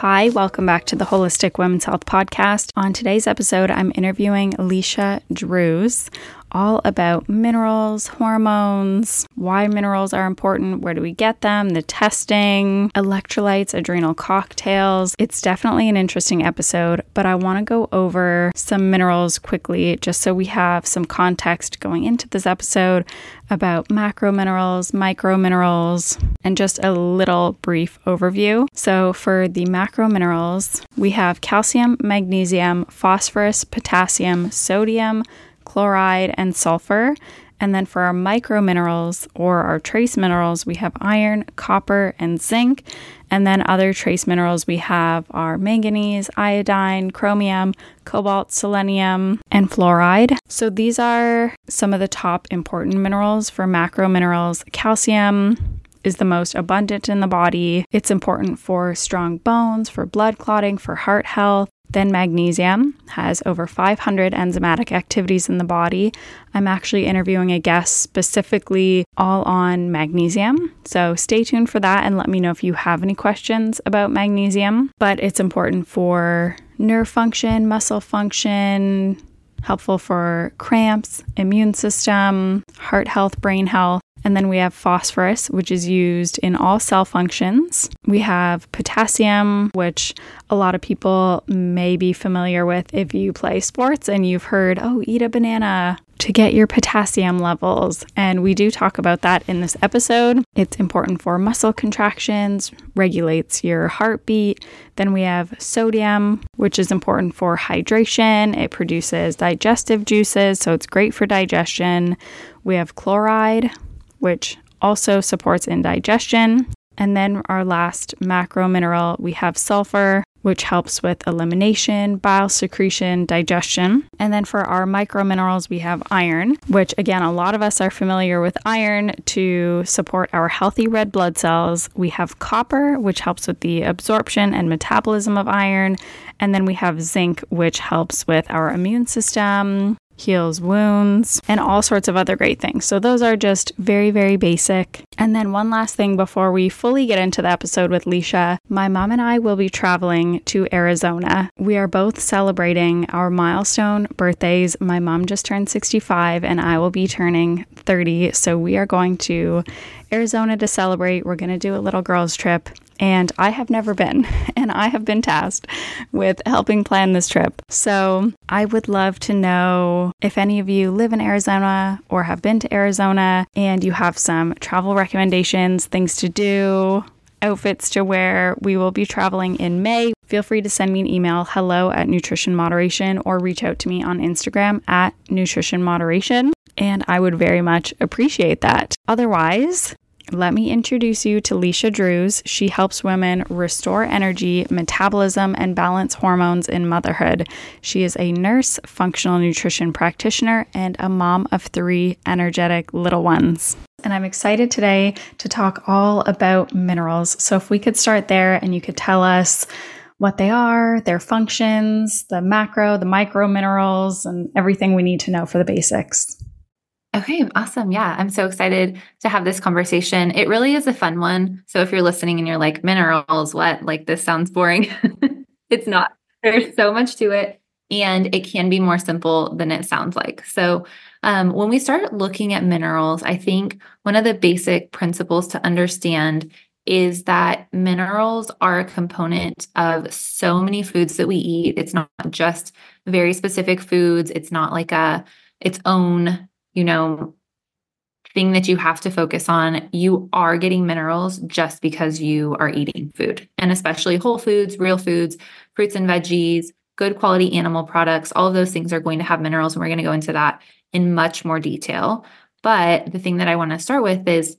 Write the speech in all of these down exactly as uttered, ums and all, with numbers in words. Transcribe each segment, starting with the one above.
Hi, welcome back to the Holistic Women's Health Podcast. On today's episode, I'm interviewing Alicia Drews, all about minerals, hormones, why minerals are important, where do we get them, the testing, electrolytes, adrenal cocktails. It's definitely an interesting episode, but I want to go over some minerals quickly just so we have some context going into this episode about macro minerals, micro minerals, and just a little brief overview. So for the macro minerals, we have calcium, magnesium, phosphorus, potassium, sodium, chloride, and sulfur. And then for our micro minerals or our trace minerals, we have iron, copper, and zinc. And then other trace minerals, we have our manganese, iodine, chromium, cobalt, selenium, and fluoride. So these are some of the top important minerals. For macro minerals, calcium is the most abundant in the body. It's important for strong bones, for blood clotting, for heart health. Then magnesium has over five hundred enzymatic activities in the body. I'm actually interviewing a guest specifically all on magnesium. So stay tuned for that and let me know if you have any questions about magnesium. But it's important for nerve function, muscle function, helpful for cramps, immune system, heart health, brain health. And then we have phosphorus, which is used in all cell functions. We have potassium, which a lot of people may be familiar with if you play sports and you've heard, oh, eat a banana to get your potassium levels. And we do talk about that in this episode. It's important for muscle contractions, regulates your heartbeat. Then we have sodium, which is important for hydration. It produces digestive juices, so it's great for digestion. We have chloride, which also supports indigestion. And then our last macro mineral, we have sulfur, which helps with elimination, bile secretion, digestion. And then for our micro minerals, we have iron, which again, a lot of us are familiar with iron to support our healthy red blood cells. We have copper, which helps with the absorption and metabolism of iron. And then we have zinc, which helps with our immune system, heals wounds, and all sorts of other great things. So those are just very, very basic. And then one last thing before we fully get into the episode with Alicia, my mom and I will be traveling to Arizona. We are both celebrating our milestone birthdays. My mom just turned sixty-five and I will be turning thirty. So we are going to Arizona to celebrate. We're going to do a little girls trip. And I have never been, and I have been tasked with helping plan this trip. So I would love to know if any of you live in Arizona or have been to Arizona and you have some travel recommendations, things to do, outfits to wear. We will be traveling in May. Feel free to send me an email, hello at Nutrition Moderation, or reach out to me on Instagram at Nutrition Moderation. And I would very much appreciate that. Otherwise, let me introduce you to Alicia Drews. She helps women restore energy, metabolism, and balance hormones in motherhood. She is a nurse, functional nutrition practitioner, and a mom of three energetic little ones. And I'm excited today to talk all about minerals. So if we could start there and you could tell us what they are, their functions, the macro, the micro minerals, and everything we need to know for the basics. Okay, awesome. Yeah, I'm so excited to have this conversation. It really is a fun one. So if you're listening and you're like, minerals, what? Like, this sounds boring. It's not. There's so much to it, and it can be more simple than it sounds like. So um, when we start looking at minerals, I think one of the basic principles to understand is that minerals are a component of so many foods that we eat. It's not just very specific foods. It's not like a its own you know, thing that you have to focus on. You are getting minerals just because you are eating food, and especially whole foods, real foods, fruits and veggies, good quality animal products. All of those things are going to have minerals, and we're going to go into that in much more detail. But the thing that I want to start with is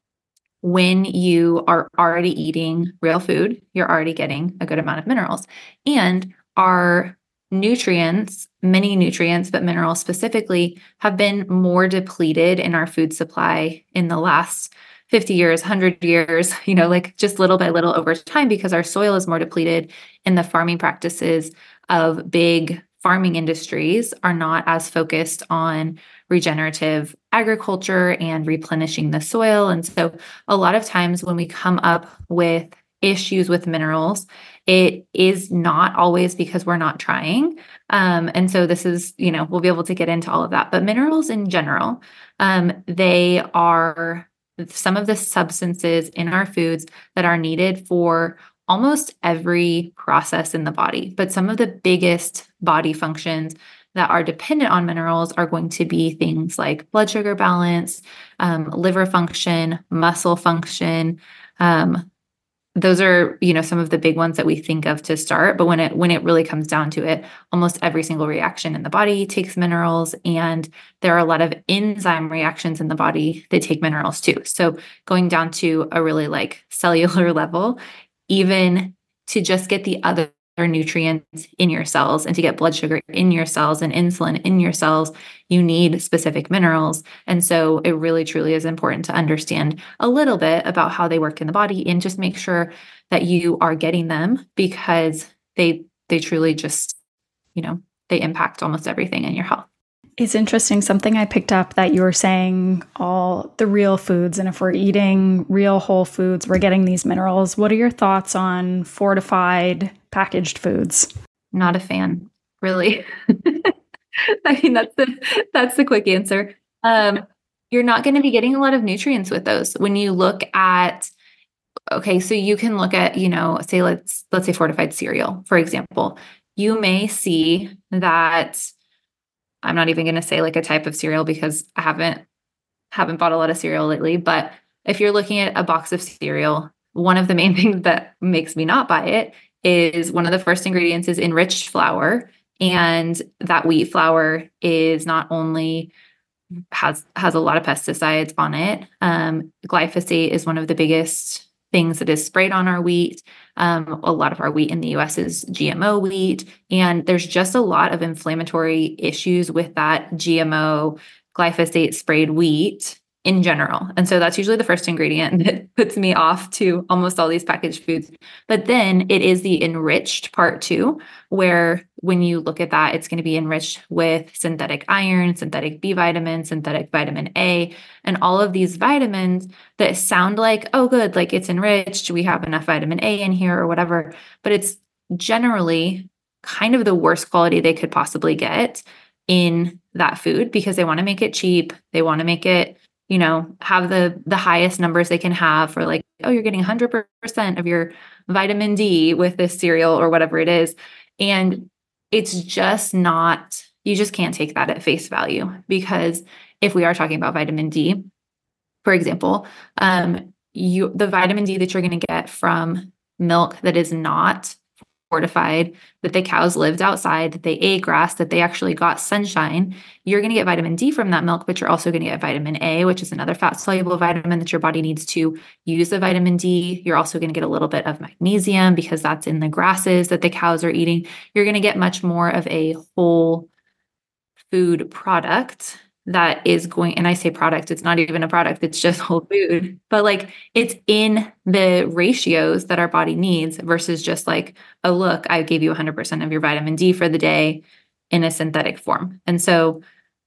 when you are already eating real food, you're already getting a good amount of minerals. And our nutrients, many nutrients, but minerals specifically, have been more depleted in our food supply in the last fifty years, one hundred years, you know, like just little by little over time, because our soil is more depleted and the farming practices of big farming industries are not as focused on regenerative agriculture and replenishing the soil. And so a lot of times when we come up with issues with minerals, it is not always because we're not trying. Um, and so this is, you know, we'll be able to get into all of that. But minerals in general, um, they are some of the substances in our foods that are needed for almost every process in the body. But some of the biggest body functions that are dependent on minerals are going to be things like blood sugar balance, um, liver function, muscle function. Um, those are, you know, some of the big ones that we think of to start. But when it when it really comes down to it, almost every single reaction in the body takes minerals, and there are a lot of enzyme reactions in the body that take minerals too. So going down to a really like cellular level, even to just get the other nutrients in your cells and to get blood sugar in your cells and insulin in your cells, you need specific minerals. And so it really truly is important to understand a little bit about how they work in the body and just make sure that you are getting them, because they they truly just, you know, they impact almost everything in your health. It's interesting. Something I picked up that you were saying, all the real foods, and if we're eating real whole foods, we're getting these minerals. What are your thoughts on fortified packaged foods? Not a fan, really. I mean, that's the that's the quick answer. Um, you're not going to be getting a lot of nutrients with those. When you look at, okay, so you can look at, you know, say let's let's say fortified cereal, for example. You may see that, I'm not even going to say like a type of cereal because I haven't haven't bought a lot of cereal lately, but if you're looking at a box of cereal, one of the main things that makes me not buy it is one of the first ingredients is enriched flour. And that wheat flour is not only has has a lot of pesticides on it. Um, glyphosate is one of the biggest things that is sprayed on our wheat. Um, a lot of our wheat in the U S is G M O wheat, and there's just a lot of inflammatory issues with that G M O glyphosate sprayed wheat in general. And so that's usually the first ingredient that puts me off to almost all these packaged foods. But then it is the enriched part too, where when you look at that, it's going to be enriched with synthetic iron, synthetic B vitamin, synthetic vitamin A, and all of these vitamins that sound like, oh, good, like it's enriched, we have enough vitamin A in here or whatever. But it's generally kind of the worst quality they could possibly get in that food, because they want to make it cheap. They want to make it, you know, have the the highest numbers they can have for like, oh, you're getting one hundred percent of your vitamin D with this cereal or whatever it is. And it's just not, you just can't take that at face value, because if we are talking about vitamin D, for example, um, you the vitamin D that you're going to get from milk that is not fortified, that the cows lived outside, that they ate grass, that they actually got sunshine, you're going to get vitamin D from that milk, but you're also going to get vitamin A, which is another fat soluble vitamin that your body needs to use the vitamin D. You're also going to get a little bit of magnesium because that's in the grasses that the cows are eating. You're going to get much more of a whole food product that is going, and I say product, it's not even a product, it's just whole food, but like it's in the ratios that our body needs versus just like, oh, look, I gave you one hundred percent of your vitamin D for the day in a synthetic form. And so,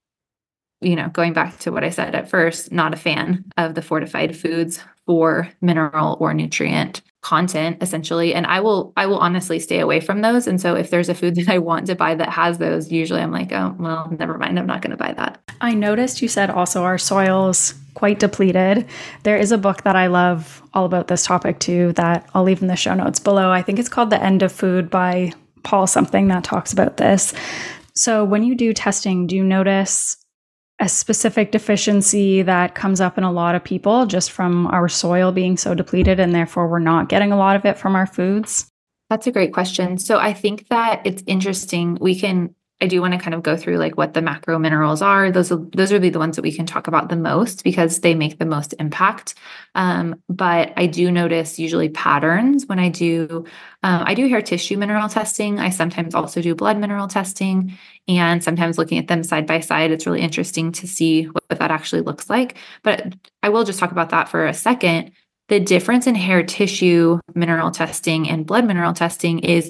you know, going back to what I said at first, not a fan of the fortified foods for mineral or nutrient content, essentially. And I will, I will honestly stay away from those. And so if there's a food that I want to buy that has those, usually I'm like, oh, well, never mind. I'm not going to buy that. I noticed you said also our soil's quite depleted. There is a book that I love all about this topic too, that I'll leave in the show notes below. I think it's called The End of Food by Paul something, that talks about this. So when you do testing, do you notice a specific deficiency that comes up in a lot of people just from our soil being so depleted, and therefore we're not getting a lot of it from our foods? That's a great question. So I think that it's interesting. We can, I do want to kind of go through like what the macro minerals are. Those, those would be the ones that we can talk about the most because they make the most impact. Um, but I do notice usually patterns when I do, um, I do hair tissue mineral testing. I sometimes also do blood mineral testing, and sometimes looking at them side by side, it's really interesting to see what, what that actually looks like. But I will just talk about that for a second. The difference in hair tissue mineral testing and blood mineral testing is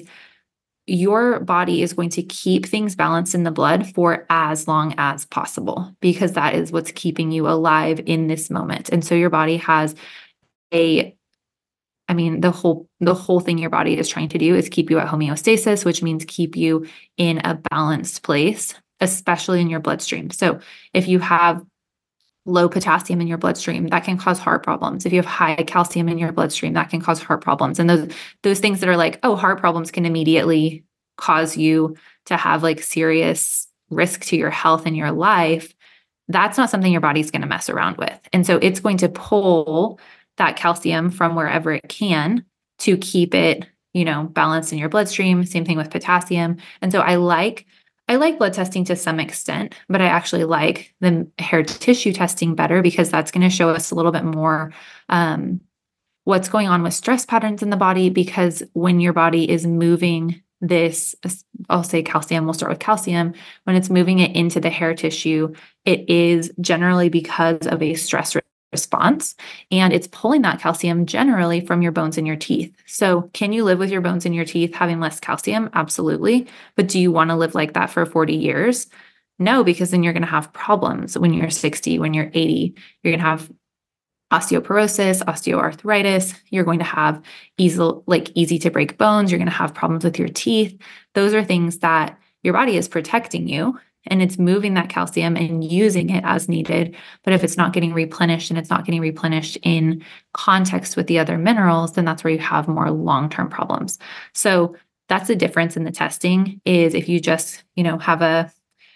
your body is going to keep things balanced in the blood for as long as possible, because that is what's keeping you alive in this moment. And so your body has a I mean, the whole the whole thing your body is trying to do is keep you at homeostasis, which means keep you in a balanced place, especially in your bloodstream. So if you have low potassium in your bloodstream, that can cause heart problems. If you have high calcium in your bloodstream, that can cause heart problems. And those those things that are like, oh, heart problems can immediately cause you to have like serious risk to your health and your life. That's not something your body's going to mess around with. And so it's going to pull that calcium from wherever it can to keep it, you know, balanced in your bloodstream. Same thing with potassium. And so I like I like blood testing to some extent, but I actually like the hair tissue testing better because that's going to show us a little bit more um, what's going on with stress patterns in the body. Because when your body is moving this, I'll say calcium, we'll start with calcium. When it's moving it into the hair tissue, it is generally because of a stress response, and it's pulling that calcium generally from your bones and your teeth. So can you live with your bones and your teeth having less calcium? Absolutely. But do you want to live like that for forty years? No, because then you're going to have problems when you're sixty, when you're eighty. You're going to have osteoporosis, osteoarthritis. You're going to have easy, like easy to break bones. You're going to have problems with your teeth. Those are things that your body is protecting you, and it's moving that calcium and using it as needed. But if it's not getting replenished and it's not getting replenished in context with the other minerals, then that's where you have more long-term problems. So that's the difference in the testing is if you just, you know, have a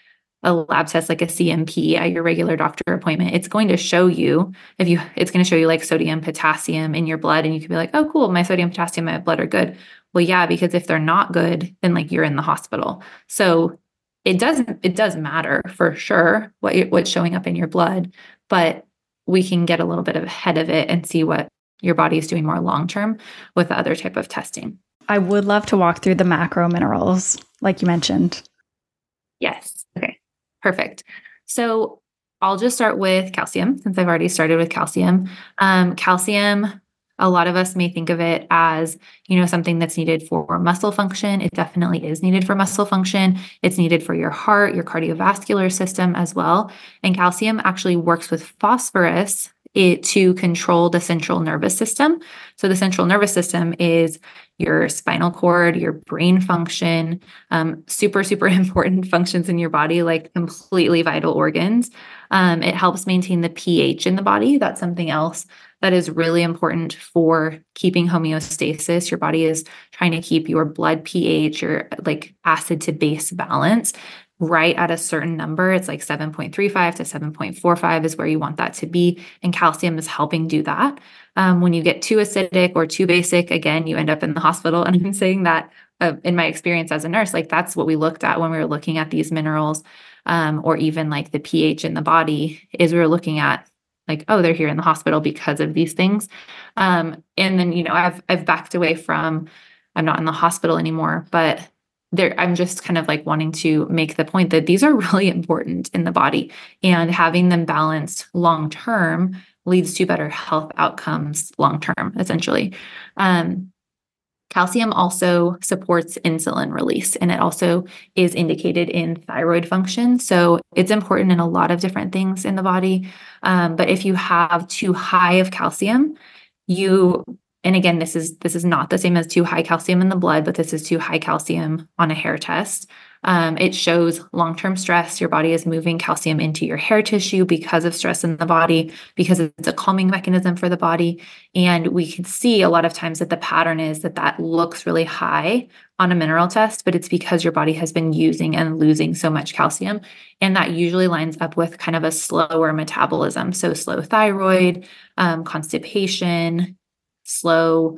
a lab test like a C M P at your regular doctor appointment, it's going to show you if you it's going to show you like sodium, potassium in your blood, and you can be like, oh, cool, my sodium, potassium, my blood are good. Well, yeah, because if they're not good, then like you're in the hospital. So it doesn't it does matter for sure what what's showing up in your blood, but we can get a little bit ahead of it and see what your body is doing more long term with the other type of testing. I would love to walk through the macro minerals, like you mentioned. Yes. Okay. Perfect. So I'll just start with calcium since I've already started with calcium. Um, calcium, a lot of us may think of it as, you know, something that's needed for muscle function. It definitely is needed for muscle function. It's needed for your heart, your cardiovascular system as well. And calcium actually works with phosphorus it to control the central nervous system. So the central nervous system is your spinal cord, your brain function, um, super, super important functions in your body, like completely vital organs. Um, it helps maintain the pH in the body. That's something else that is really important for keeping homeostasis. Your body is trying to keep your blood pH, your like acid to base balance right at a certain number. It's like seven point three five to seven point four five is where you want that to be. And calcium is helping do that. Um, when you get too acidic or too basic, again, you end up in the hospital. And I'm saying that uh, in my experience as a nurse, like that's what we looked at when we were looking at these minerals, um, or even like the pH in the body, is we were looking at like, oh, they're here in the hospital because of these things. Um, and then, you know, I've, I've backed away from, I'm not in the hospital anymore, but there, I'm just kind of like wanting to make the point that these are really important in the body, and having them balanced long-term leads to better health outcomes long-term, essentially. Um, calcium also supports insulin release, and it also is indicated in thyroid function. So it's important in a lot of different things in the body. Um, but if you have too high of calcium, you And again, this is this is not the same as too high calcium in the blood, but this is too high calcium on a hair test. Um, it shows long-term stress. Your body is moving calcium into your hair tissue because of stress in the body, because it's a calming mechanism for the body. And we can see a lot of times that the pattern is that that looks really high on a mineral test, but it's because your body has been using and losing so much calcium. And that usually lines up with kind of a slower metabolism. So slow thyroid, um, constipation, slow,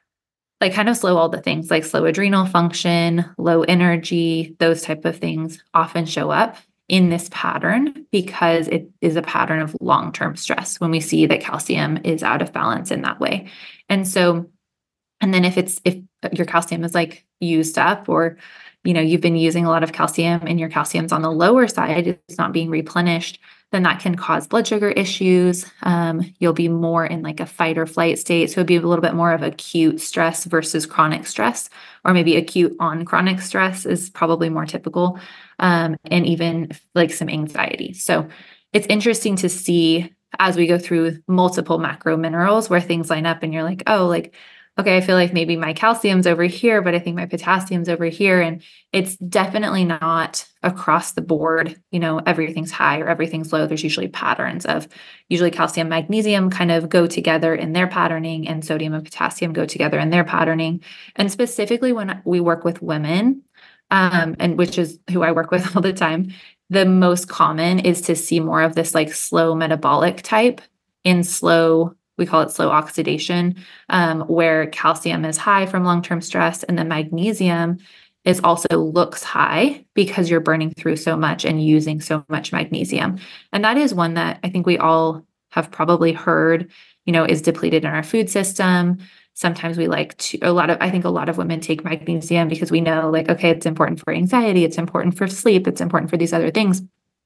like kind of slow all the things like slow adrenal function, low energy, those type of things often show up in this pattern because it is a pattern of long-term stress when we see that calcium is out of balance in that way. And so, and then if it's, if your calcium is like used up, or, you know, you've been using a lot of calcium and your calcium's on the lower side, it's not being replenished, then that can cause blood sugar issues. Um, you'll be more in like a fight or flight state. So it'd be a little bit more of acute stress versus chronic stress, or maybe acute on chronic stress is probably more typical. Um, and even like some anxiety. So it's interesting to see as we go through multiple macro minerals where things line up and you're like, oh, like okay, I feel like maybe my calcium's over here, but I think my potassium's over here. And it's definitely not across the board, you know, everything's high or everything's low. There's usually patterns of usually calcium, magnesium kind of go together in their patterning, and sodium and potassium go together in their patterning. And specifically when we work with women, um, and which is who I work with all the time, the most common is to see more of this like slow metabolic type in slow, we call it slow oxidation, um, where calcium is high from long-term stress, and the magnesium is also looks high because you're burning through so much and using so much magnesium. And that is one that I think we all have probably heard, you know, is depleted in our food system. Sometimes we like to, a lot of, I think a lot of women take magnesium because we know like, okay, it's important for anxiety, it's important for sleep, it's important for these other things.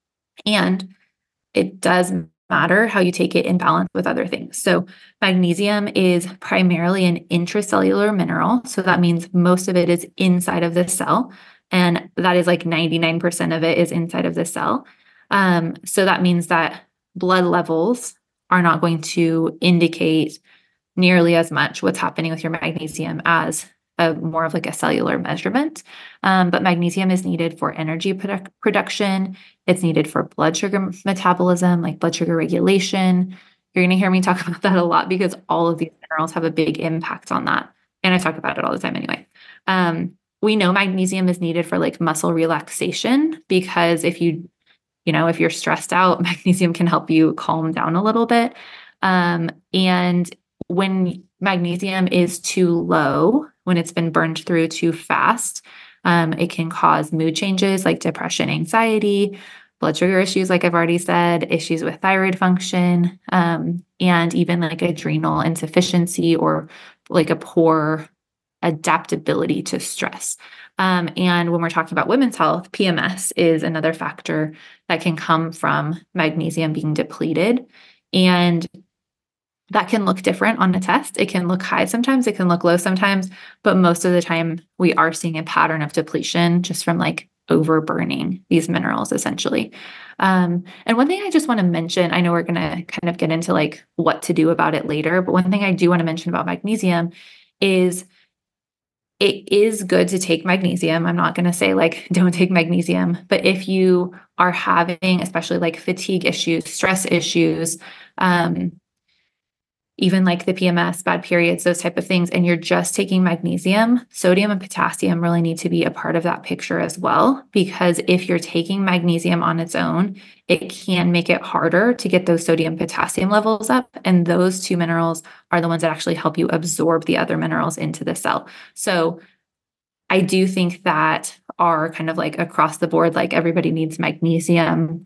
And it does matter how you take it in balance with other things. So magnesium is primarily an intracellular mineral. So that means most of it is inside of the cell. And that is like ninety-nine percent of it is inside of the cell. Um, so that means that blood levels are not going to indicate nearly as much what's happening with your magnesium as a more of like a cellular measurement. Um, but magnesium is needed for energy produ- production. It's needed for blood sugar metabolism, like blood sugar regulation. You're going to hear me talk about that a lot because all of these minerals have a big impact on that. And I talk about it all the time anyway. Um, we know magnesium is needed for like muscle relaxation because if you, you know, if you're stressed out, magnesium can help you calm down a little bit. Um, and when magnesium is too low, when it's been burned through too fast, um, it can cause mood changes like depression, anxiety, blood sugar issues, like I've already said, issues with thyroid function, um, and even like adrenal insufficiency or like a poor adaptability to stress. Um, and when we're talking about women's health, P M S is another factor that can come from magnesium being depleted. And that can look different on a test. It can look high sometimes, it can look low sometimes, but most of the time we are seeing a pattern of depletion just from like overburning these minerals essentially. Um, and one thing I just want to mention, I know we're going to kind of get into like what to do about it later, but one thing I do want to mention about magnesium is it is good to take magnesium. I'm not going to say like, don't take magnesium, but if you are having, especially like fatigue issues, stress issues, um, even like the P M S, bad periods, those type of things, and you're just taking magnesium, sodium and potassium really need to be a part of that picture as well. Because if you're taking magnesium on its own, it can make it harder to get those sodium potassium levels up. And those two minerals are the ones that actually help you absorb the other minerals into the cell. So I do think that our kind of like across the board, like everybody needs magnesium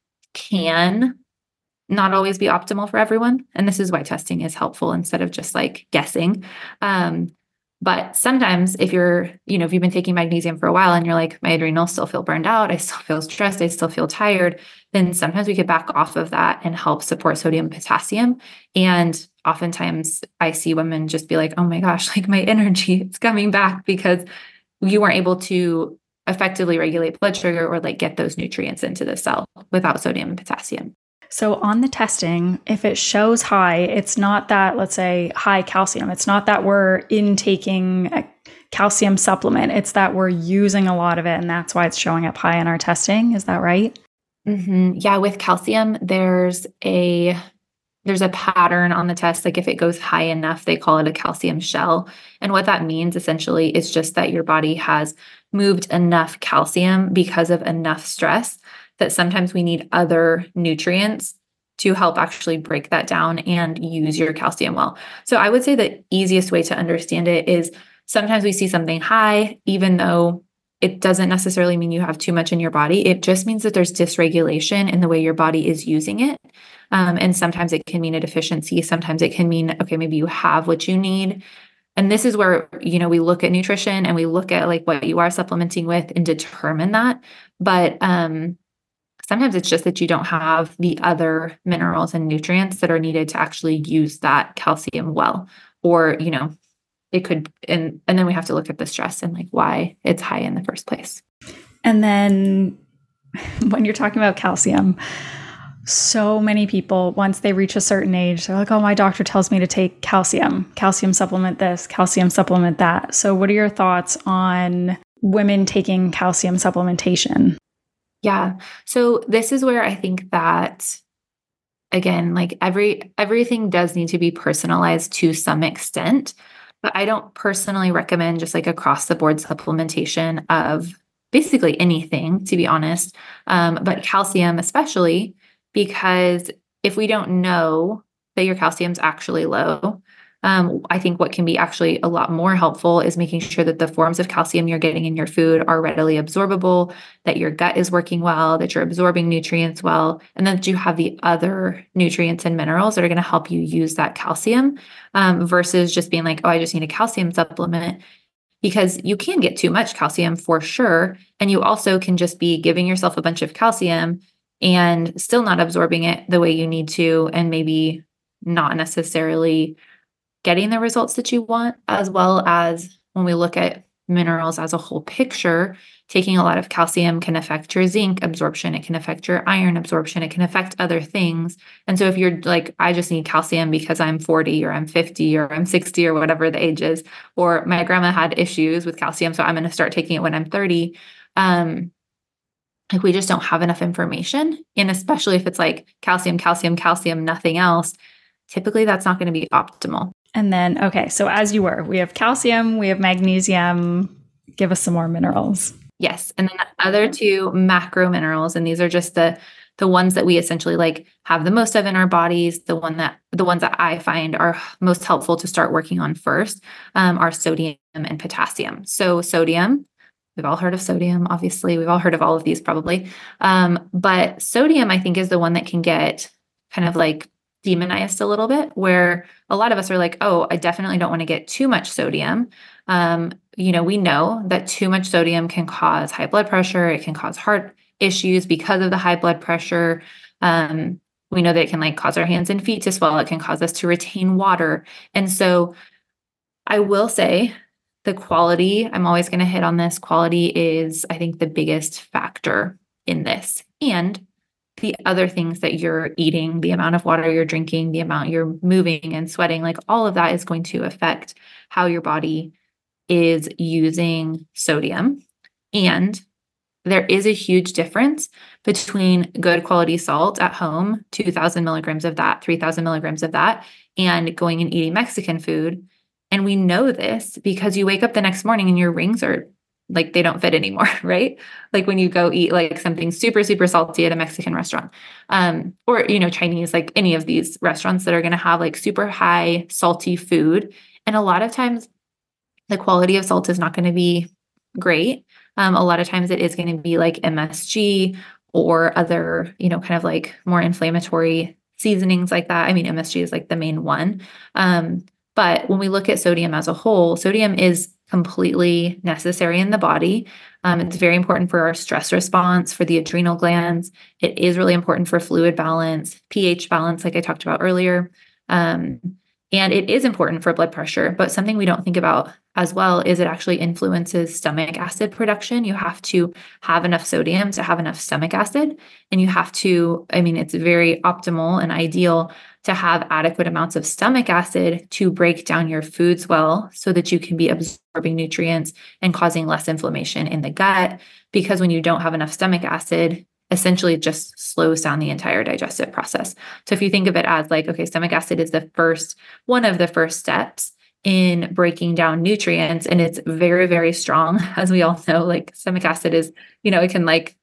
can not always be optimal for everyone. And this is why testing is helpful instead of just like guessing. Um, but sometimes if you're, you know, if you've been taking magnesium for a while and you're like, my adrenals still feel burned out, I still feel stressed, I still feel tired, then sometimes we could back off of that and help support sodium, potassium. And oftentimes I see women just be like, oh my gosh, like my energy is coming back because you weren't able to effectively regulate blood sugar or like get those nutrients into the cell without sodium and potassium. So on the testing, if it shows high, it's not that, let's say, high calcium. It's not that we're intaking a calcium supplement. It's that we're using a lot of it, and that's why it's showing up high in our testing. Is that right? Mm-hmm. Yeah, with calcium, there's a there's a pattern on the test. Like if it goes high enough, they call it a calcium shell. And what that means essentially is just that your body has moved enough calcium because of enough stress that sometimes we need other nutrients to help actually break that down and use your calcium well. So I would say the easiest way to understand it is sometimes we see something high, even though it doesn't necessarily mean you have too much in your body. It just means that there's dysregulation in the way your body is using it. Um, and sometimes it can mean a deficiency. Sometimes it can mean, okay, maybe you have what you need. And this is where, you know, we look at nutrition and we look at like what you are supplementing with and determine that. But, um, sometimes it's just that you don't have the other minerals and nutrients that are needed to actually use that calcium well. Or, you know, it could, and, and then we have to look at the stress and like why it's high in the first place. And then when you're talking about calcium, So many people, once they reach a certain age, they're like, oh, my doctor tells me to take calcium, calcium supplement this, calcium supplement that. So what are your thoughts on women taking calcium supplementation? Yeah. So this is where I think that, again, like every everything does need to be personalized to some extent, but I don't personally recommend just like across the board supplementation of basically anything, to be honest. Um, but calcium especially, because if we don't know that your calcium's actually low, um, I think what can be actually a lot more helpful is making sure that the forms of calcium you're getting in your food are readily absorbable, that your gut is working well, that you're absorbing nutrients well, and that you have the other nutrients and minerals that are going to help you use that calcium, um, versus just being like, oh, I just need a calcium supplement. Because you can get too much calcium for sure. And you also can just be giving yourself a bunch of calcium and still not absorbing it the way you need to, and maybe not necessarily getting the results that you want, as well as when we look at minerals as a whole picture, taking a lot of calcium can affect your zinc absorption. It can affect your iron absorption. It can affect other things. And so if you're like, I just need calcium because I'm forty or I'm fifty or I'm sixty or whatever the age is, or my grandma had issues with calcium, so I'm going to start taking it when I'm thirty. Um, like we just don't have enough information. And especially if it's like calcium, calcium, calcium, nothing else, typically that's not going to be optimal. And then, okay, so as you were, we have calcium, we have magnesium. Give us some more minerals. Yes. And then the other two macro minerals, and these are just the the ones that we essentially like have the most of in our bodies, the one that the ones that I find are most helpful to start working on first, um, are sodium and potassium. So sodium, we've all heard of sodium, obviously. We've all heard of all of these probably. Um, but sodium, I think, is the one that can get kind of like demonized a little bit, where a lot of us are like, oh, I definitely don't want to get too much sodium. Um, you know, we know that too much sodium can cause high blood pressure. It can cause heart issues because of the high blood pressure. Um, we know that it can like cause our hands and feet to swell. It can cause us to retain water. And so I will say the quality, I'm always going to hit on this. Quality is, I think, the biggest factor in this. And the other things that you're eating, the amount of water you're drinking, the amount you're moving and sweating, like all of that is going to affect how your body is using sodium. And there is a huge difference between good quality salt at home, two thousand milligrams of that, three thousand milligrams of that, and going and eating Mexican food. And we know this because you wake up the next morning and your rings are like, they don't fit anymore, right? Like when you go eat like something super, super salty at a Mexican restaurant, um, or, you know, Chinese, like any of these restaurants that are going to have like super high salty food. And a lot of times the quality of salt is not going to be great. Um, a lot of times it is going to be like M S G or other, you know, kind of like more inflammatory seasonings like that. I mean, M S G is like the main one. Um, but when we look at sodium as a whole, sodium is completely necessary in the body. Um, it's very important for our stress response, for the adrenal glands. It is really important for fluid balance, pH balance, like I talked about earlier. Um, and it is important for blood pressure, but something we don't think about as well is it actually influences stomach acid production. You have to have enough sodium to have enough stomach acid. And you have to, I mean, it's very optimal and ideal to have adequate amounts of stomach acid to break down your foods well so that you can be absorbing nutrients and causing less inflammation in the gut. Because when you don't have enough stomach acid, essentially it just slows down the entire digestive process. So if you think of it as like, okay, stomach acid is the first, one of the first steps in breaking down nutrients, and it's very, very strong. As we all know, like stomach acid is, you know, it can like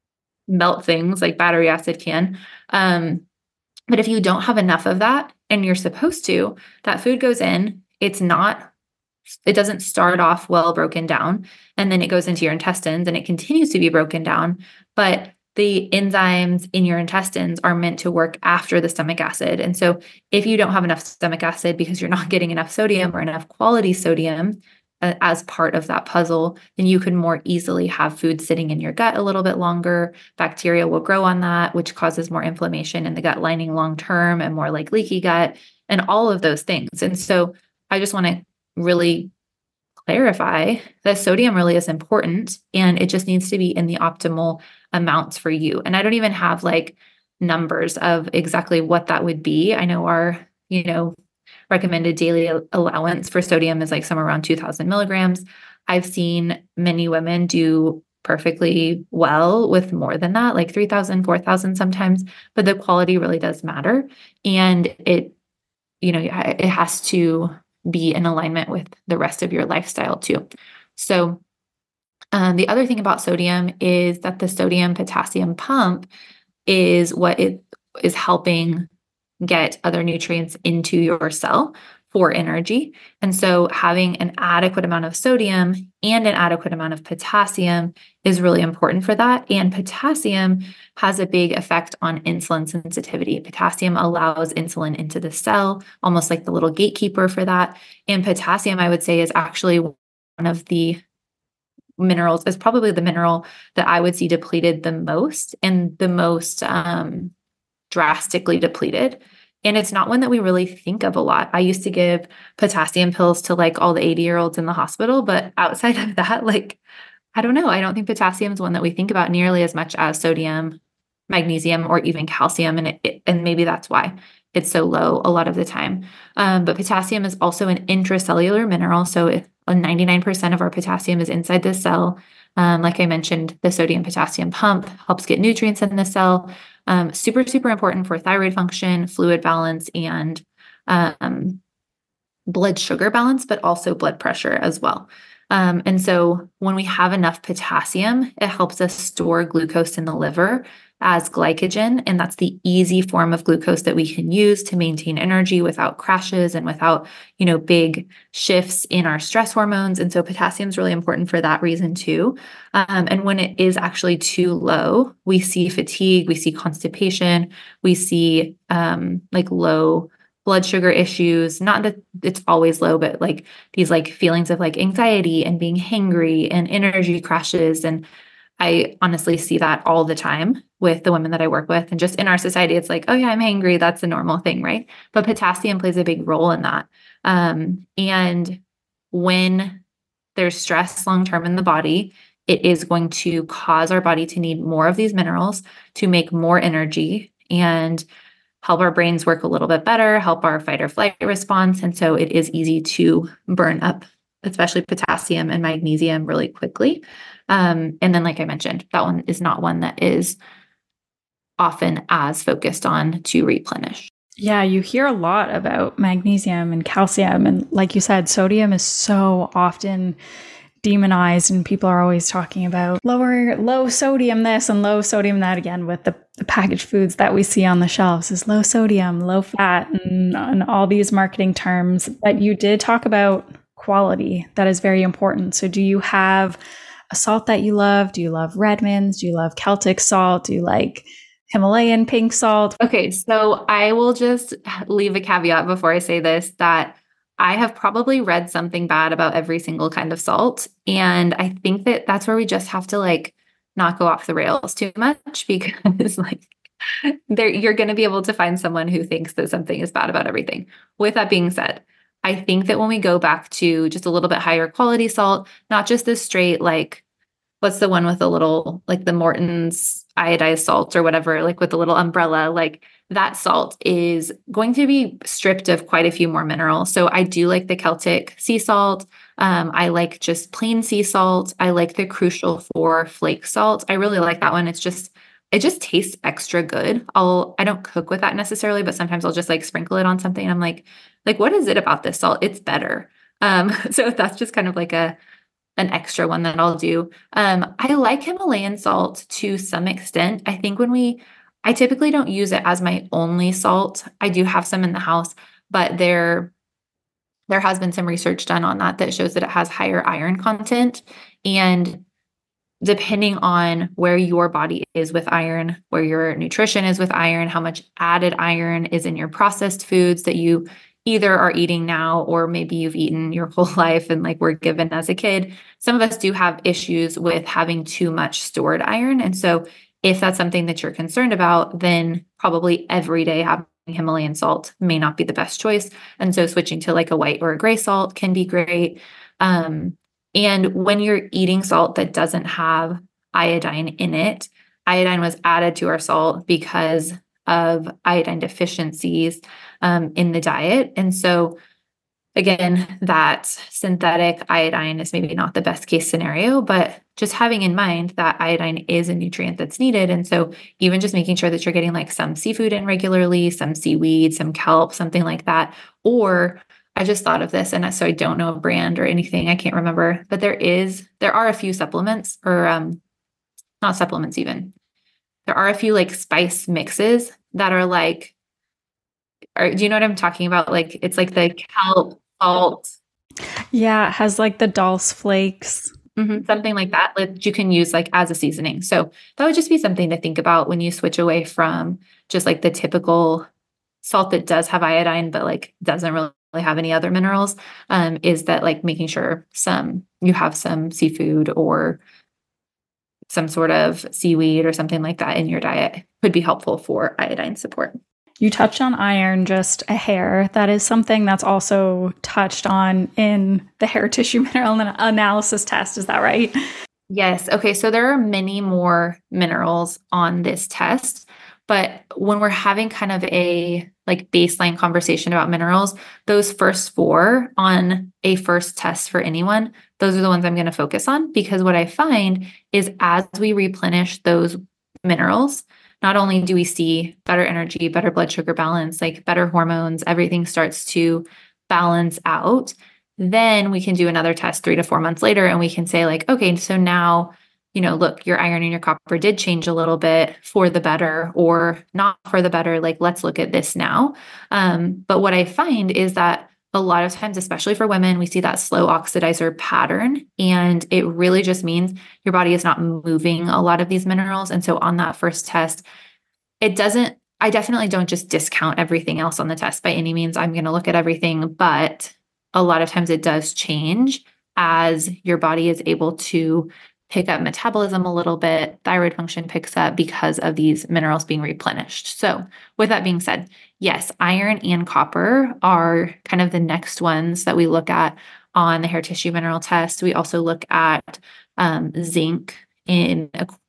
melt things like battery acid can. Um, but if you don't have enough of that and you're supposed to, that food goes in, it's not, it doesn't start off well broken down, and then it goes into your intestines and it continues to be broken down. But the enzymes in your intestines are meant to work after the stomach acid. And so if you don't have enough stomach acid because you're not getting enough sodium or enough quality sodium uh, as part of that puzzle, then you could more easily have food sitting in your gut a little bit longer. Bacteria will grow on that, which causes more inflammation in the gut lining long term and more like leaky gut and all of those things. And so I just want to really clarify that sodium really is important, and it just needs to be in the optimal amounts for you. And I don't even have like numbers of exactly what that would be. I know our, you know, recommended daily allowance for sodium is like somewhere around two thousand milligrams. I've seen many women do perfectly well with more than that, like three thousand, four thousand sometimes, but the quality really does matter. And it, you know, it has to be in alignment with the rest of your lifestyle too. So um, the other thing about sodium is that the sodium potassium pump is what it is helping get other nutrients into your cell for energy. And so having an adequate amount of sodium and an adequate amount of potassium is really important for that. And potassium has a big effect on insulin sensitivity. Potassium allows insulin into the cell, almost like the little gatekeeper for that. And potassium, I would say, is actually one of the minerals, is probably the mineral that I would see depleted the most and the most um, drastically depleted. And it's not one that we really think of a lot. I used to give potassium pills to like all the eighty year olds in the hospital, but outside of that, like, I don't know. I don't think potassium is one that we think about nearly as much as sodium, magnesium, or even calcium. And it, it, and maybe that's why it's so low a lot of the time. Um, but potassium is also an intracellular mineral. So if ninety-nine percent of our potassium is inside the cell. Um, like I mentioned, the sodium potassium pump helps get nutrients in the cell. Um, super, super important for thyroid function, fluid balance, and um, blood sugar balance, but also blood pressure as well. Um, and so when we have enough potassium, it helps us store glucose in the liver as glycogen. And that's the easy form of glucose that we can use to maintain energy without crashes and without, you know, big shifts in our stress hormones. And so potassium is really important for that reason too. Um, and when it is actually too low, we see fatigue, we see constipation, we see um, like low blood sugar issues. Not that it's always low, but like these like feelings of like anxiety and being hangry and energy crashes. And I honestly see that all the time with the women that I work with. And just in our society, it's like, oh yeah, I'm hangry. That's a normal thing, right? But potassium plays a big role in that. Um, and when there's stress long-term in the body, it is going to cause our body to need more of these minerals to make more energy and help our brains work a little bit better, help our fight or flight response. And so it is easy to burn up, especially potassium and magnesium really quickly. Um, and then, like I mentioned, that one is not one that is often as focused on to replenish. Yeah, you hear a lot about magnesium and calcium. And like you said, sodium is so often demonized, and people are always talking about lower, low sodium this and low sodium that. Again, with the, the packaged foods that we see on the shelves is low sodium, low fat, and, and all these marketing terms. But you did talk about quality. That is very important. So do you have a salt that you love? Do you love Redmond's? Do you love Celtic salt? Do you like Himalayan pink salt? Okay, so I will just leave a caveat before I say this, that I have probably read something bad about every single kind of salt. And I think that that's where we just have to like not go off the rails too much, because like there, you're going to be able to find someone who thinks that something is bad about everything. With that being said, I think that when we go back to just a little bit higher quality salt, not just this straight, like, what's the one with the little, like the Morton's iodized salt or whatever, like with the little umbrella, like that salt is going to be stripped of quite a few more minerals. So I do like the Celtic sea salt. Um, I like just plain sea salt. I like the Crucial four flake salt. I really like that one. It's just, it just tastes extra good. I'll, I don't cook with that necessarily, but sometimes I'll just like sprinkle it on something. And I'm like, like, what is it about this salt? It's better. Um, so that's just kind of like a, an extra one that I'll do. Um, I like Himalayan salt to some extent. I think when we, I typically don't use it as my only salt. I do have some in the house, but there, there has been some research done on that that shows that it has higher iron content. And depending on where your body is with iron, where your nutrition is with iron, how much added iron is in your processed foods that you either are eating now, or maybe you've eaten your whole life and like were given as a kid. Some of us do have issues with having too much stored iron. And so if that's something that you're concerned about, then probably every day having Himalayan salt may not be the best choice. And so switching to like a white or a gray salt can be great. Um, and when you're eating salt that doesn't have iodine in it, iodine was added to our salt because of iodine deficiencies um, in the diet. And so again, that synthetic iodine is maybe not the best case scenario, but just having in mind that iodine is a nutrient that's needed. And so even just making sure that you're getting like some seafood in regularly, some seaweed, some kelp, something like that. Or I just thought of this, and so I don't know a brand or anything, I can't remember, but there is, there are a few supplements or um, not supplements even. There are a few like spice mixes that are like, or, do you know what I'm talking about? Like, it's like the kelp, salt. Yeah, it has like the dulse flakes. Mm-hmm, something like that, that you can use like as a seasoning. So that would just be something to think about when you switch away from just like the typical salt that does have iodine, but like doesn't really have any other minerals, um, is that like making sure some, you have some seafood or some sort of seaweed or something like that in your diet could be helpful for iodine support. You touched on iron just a hair. That is something that's also touched on in the hair tissue mineral analysis test. Is that right? Yes. Okay. So there are many more minerals on this test, but when we're having kind of a like baseline conversation about minerals, those first four on a first test for anyone, those are the ones I'm going to focus on, because what I find is as we replenish those minerals, not only do we see better energy, better blood sugar balance, like better hormones, everything starts to balance out. Then we can do another test three to four months later, and we can say like, okay, so now, you know, look, your iron and your copper did change a little bit for the better or not for the better. Like, let's look at this now. Um, but what I find is that a lot of times, especially for women, we see that slow oxidizer pattern, and it really just means your body is not moving a lot of these minerals. And so on that first test, it doesn't, I definitely don't just discount everything else on the test by any means. I'm going to look at everything, but a lot of times it does change as your body is able to pick up metabolism a little bit, thyroid function picks up because of these minerals being replenished. So with that being said, yes, iron and copper are kind of the next ones that we look at on the hair tissue mineral test. We also look at um, zinc in,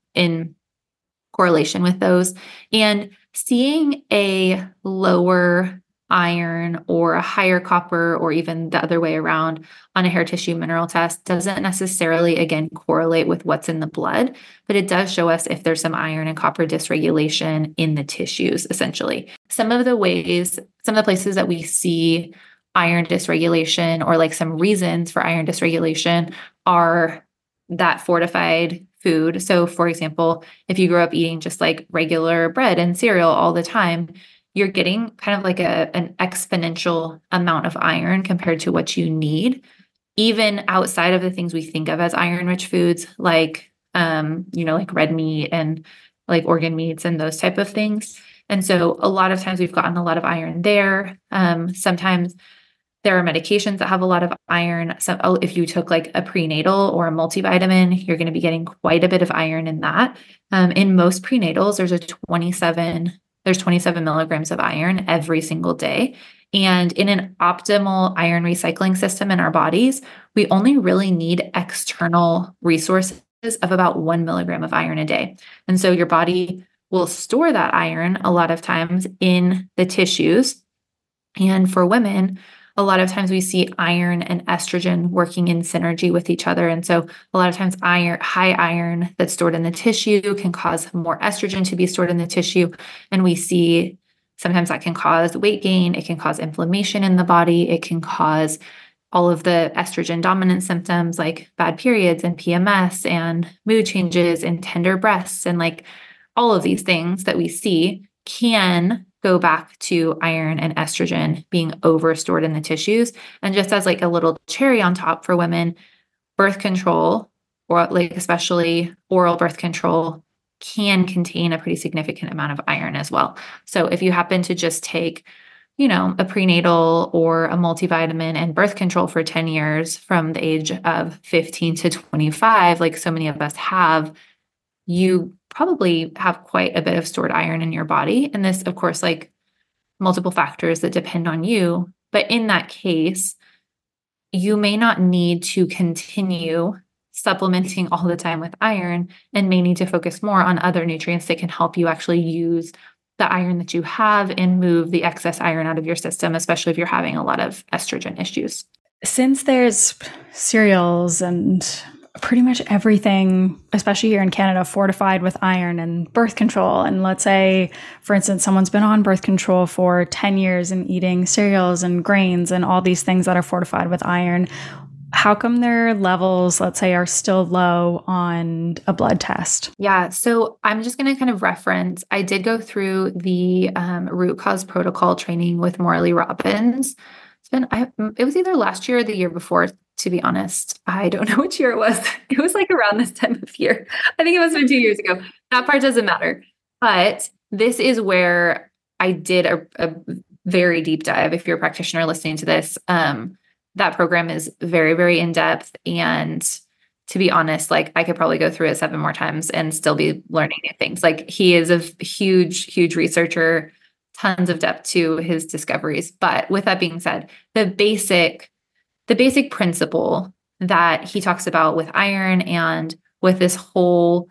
in correlation with those, and seeing a lower iron or a higher copper, or even the other way around on a hair tissue mineral test doesn't necessarily, again, correlate with what's in the blood, but it does show us if there's some iron and copper dysregulation in the tissues, essentially. Some of the ways, some of the places that we see iron dysregulation, or like some reasons for iron dysregulation, are that fortified food. So for example, if you grow up eating just like regular bread and cereal all the time, you're getting kind of like a, an exponential amount of iron compared to what you need, even outside of the things we think of as iron-rich foods, like, um, you know, like red meat and like organ meats and those type of things. And so a lot of times we've gotten a lot of iron there. Um, sometimes there are medications that have a lot of iron. So if you took like a prenatal or a multivitamin, you're going to be getting quite a bit of iron in that. Um, in most prenatals, there's a twenty-seven There's twenty-seven milligrams of iron every single day. And in an optimal iron recycling system in our bodies, we only really need external resources of about one milligram of iron a day. And so your body will store that iron a lot of times in the tissues. And for women, a lot of times we see iron and estrogen working in synergy with each other. And so a lot of times iron, high iron that's stored in the tissue can cause more estrogen to be stored in the tissue. And we see sometimes that can cause weight gain. It can cause inflammation in the body. It can cause all of the estrogen dominant symptoms like bad periods and P M S and mood changes and tender breasts. And like all of these things that we see can go back to iron and estrogen being overstored in the tissues. And just as like a little cherry on top for women, birth control, or like especially oral birth control, can contain a pretty significant amount of iron as well. So if you happen to just take, you know, a prenatal or a multivitamin and birth control for ten years from the age of fifteen to twenty-five, like so many of us have, you probably have quite a bit of stored iron in your body. And this, of course, like multiple factors that depend on you. But in that case, you may not need to continue supplementing all the time with iron, and may need to focus more on other nutrients that can help you actually use the iron that you have and move the excess iron out of your system, especially if you're having a lot of estrogen issues. Since there's cereals and pretty much everything, especially here in Canada, fortified with iron and birth control. And let's say, for instance, someone's been on birth control for ten years and eating cereals and grains and all these things that are fortified with iron. How come their levels, let's say, are still low on a blood test? Yeah. So I'm just going to kind of reference, I did go through the um, root cause protocol training with Morley Robbins. It's been, I, it was either last year or the year before, to be honest. I don't know which year it was. It was like around this time of year. I think it must have been two years ago. That part doesn't matter. But this is where I did a, a very deep dive. If you're a practitioner listening to this, um, that program is very, very in-depth. And to be honest, like I could probably go through it seven more times and still be learning new things. Like he is a huge, huge researcher, tons of depth to his discoveries. But with that being said, the basic, the basic principle that he talks about with iron and with this whole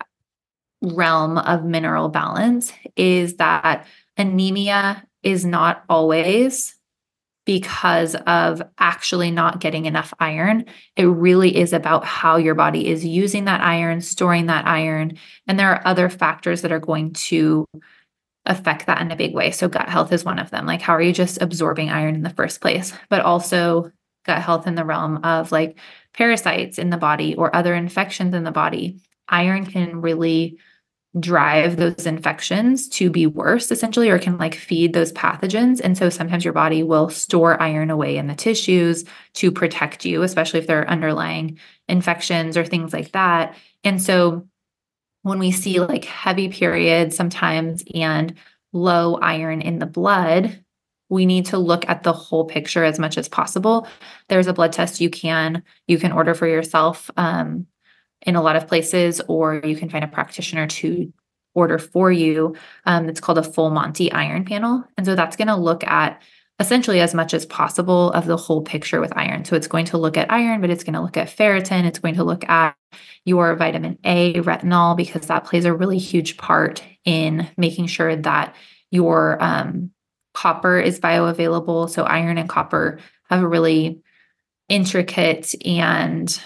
realm of mineral balance is that anemia is not always because of actually not getting enough iron. It really is about how your body is using that iron, storing that iron. And there are other factors that are going to affect that in a big way. So gut health is one of them. Like, how are you just absorbing iron in the first place? But also gut health in the realm of like parasites in the body or other infections in the body. Iron can really drive those infections to be worse, essentially, or can like feed those pathogens. And so sometimes your body will store iron away in the tissues to protect you, especially if there are underlying infections or things like that. And so when we see like heavy periods sometimes and low iron in the blood, we need to look at the whole picture as much as possible. There's a blood test you can you can order for yourself um, in a lot of places, or you can find a practitioner to order for you. Um, it's called a full Monty iron panel. And so that's going to look at essentially as much as possible of the whole picture with iron. So it's going to look at iron, but it's going to look at ferritin. It's going to look at your vitamin A, retinol, because that plays a really huge part in making sure that your um, copper is bioavailable. So iron and copper have a really intricate and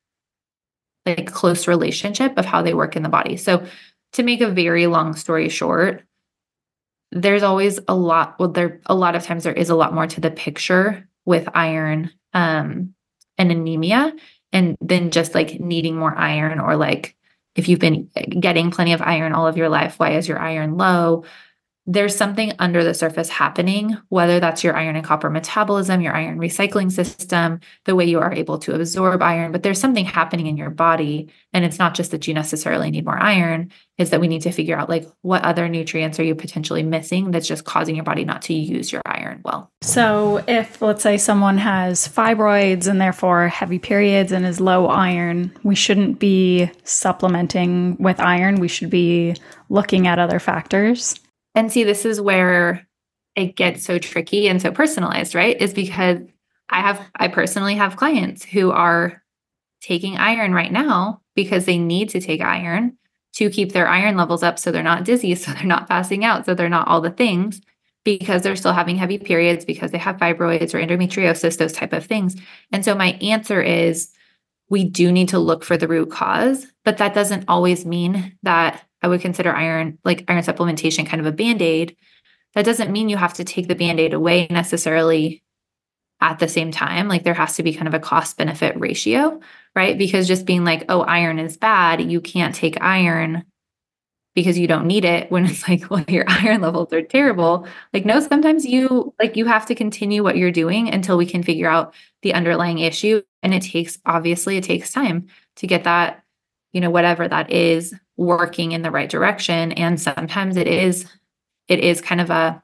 like close relationship of how they work in the body. So to make a very long story short, there's always a lot, well, there, a lot of times there is a lot more to the picture with iron um, and anemia, and then just like needing more iron, or like if you've been getting plenty of iron all of your life, why is your iron low? There's something under the surface happening, whether that's your iron and copper metabolism, your iron recycling system, the way you are able to absorb iron, but there's something happening in your body. And it's not just that you necessarily need more iron, is that we need to figure out like what other nutrients are you potentially missing that's just causing your body not to use your iron well. So if, let's say, someone has fibroids and therefore heavy periods and is low iron, we shouldn't be supplementing with iron. We should be looking at other factors. And see, this is where it gets so tricky and so personalized, right? Is because I have, I personally have clients who are taking iron right now because they need to take iron to keep their iron levels up so they're not dizzy, so they're not passing out, so they're not all the things, because they're still having heavy periods, because they have fibroids or endometriosis, those type of things. And so my answer is we do need to look for the root cause, but that doesn't always mean that I would consider iron, like iron supplementation, kind of a Band-Aid. That doesn't mean you have to take the Band-Aid away necessarily at the same time. Like there has to be kind of a cost benefit ratio, right? Because just being like, oh, iron is bad, you can't take iron because you don't need it, when it's like, well, your iron levels are terrible. Like, no, sometimes you like you have to continue what you're doing until we can figure out the underlying issue. And it takes, obviously, it takes time to get that, you know, whatever that is, working in the right direction. And sometimes it is, it is kind of a,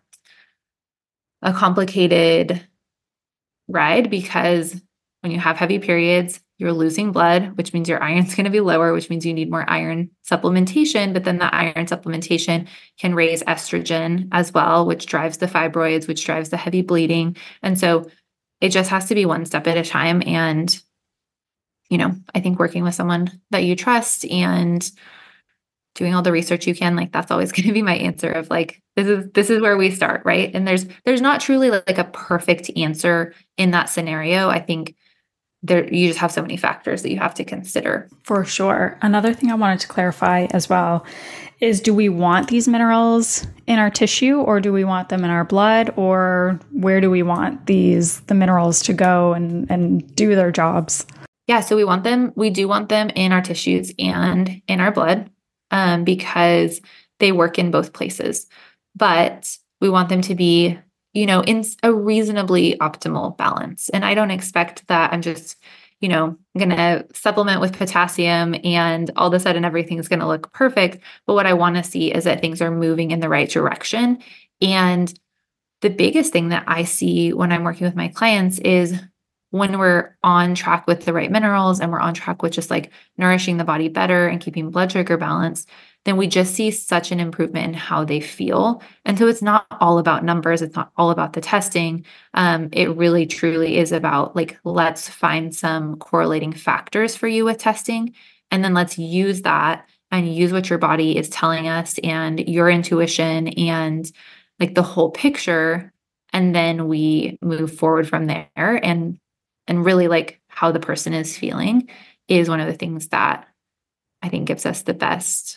a complicated ride, because when you have heavy periods, you're losing blood, which means your iron's going to be lower, which means you need more iron supplementation. But then the iron supplementation can raise estrogen as well, which drives the fibroids, which drives the heavy bleeding. And so it just has to be one step at a time. And, you know, I think working with someone that you trust and doing all the research you can, like that's always going to be my answer of like, this is, this is where we start. Right. And there's, there's not truly like a perfect answer in that scenario. I think there, you just have so many factors that you have to consider. For sure. Another thing I wanted to clarify as well is, do we want these minerals in our tissue, or do we want them in our blood, or where do we want these, the minerals to go and, and do their jobs? Yeah. So we want them, we do want them in our tissues and in our blood. Um, because they work in both places, but we want them to be, you know, in a reasonably optimal balance. And I don't expect that I'm just, you know, going to supplement with potassium and all of a sudden everything is going to look perfect. But what I want to see is that things are moving in the right direction. And the biggest thing that I see when I'm working with my clients is when we're on track with the right minerals and we're on track with just like nourishing the body better and keeping blood sugar balanced, then we just see such an improvement in how they feel. And so it's not all about numbers. It's not all about the testing. Um, it really truly is about like, let's find some correlating factors for you with testing. And then let's use that and use what your body is telling us and your intuition and like the whole picture. And then we move forward from there. And And really like how the person is feeling is one of the things that I think gives us the best,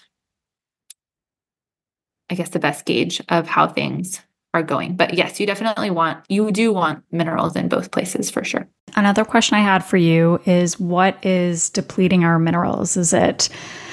I guess, the best gauge of how things are going. But yes, you definitely want, you do want minerals in both places for sure. Another question I had for you is, what is depleting our minerals? Is it,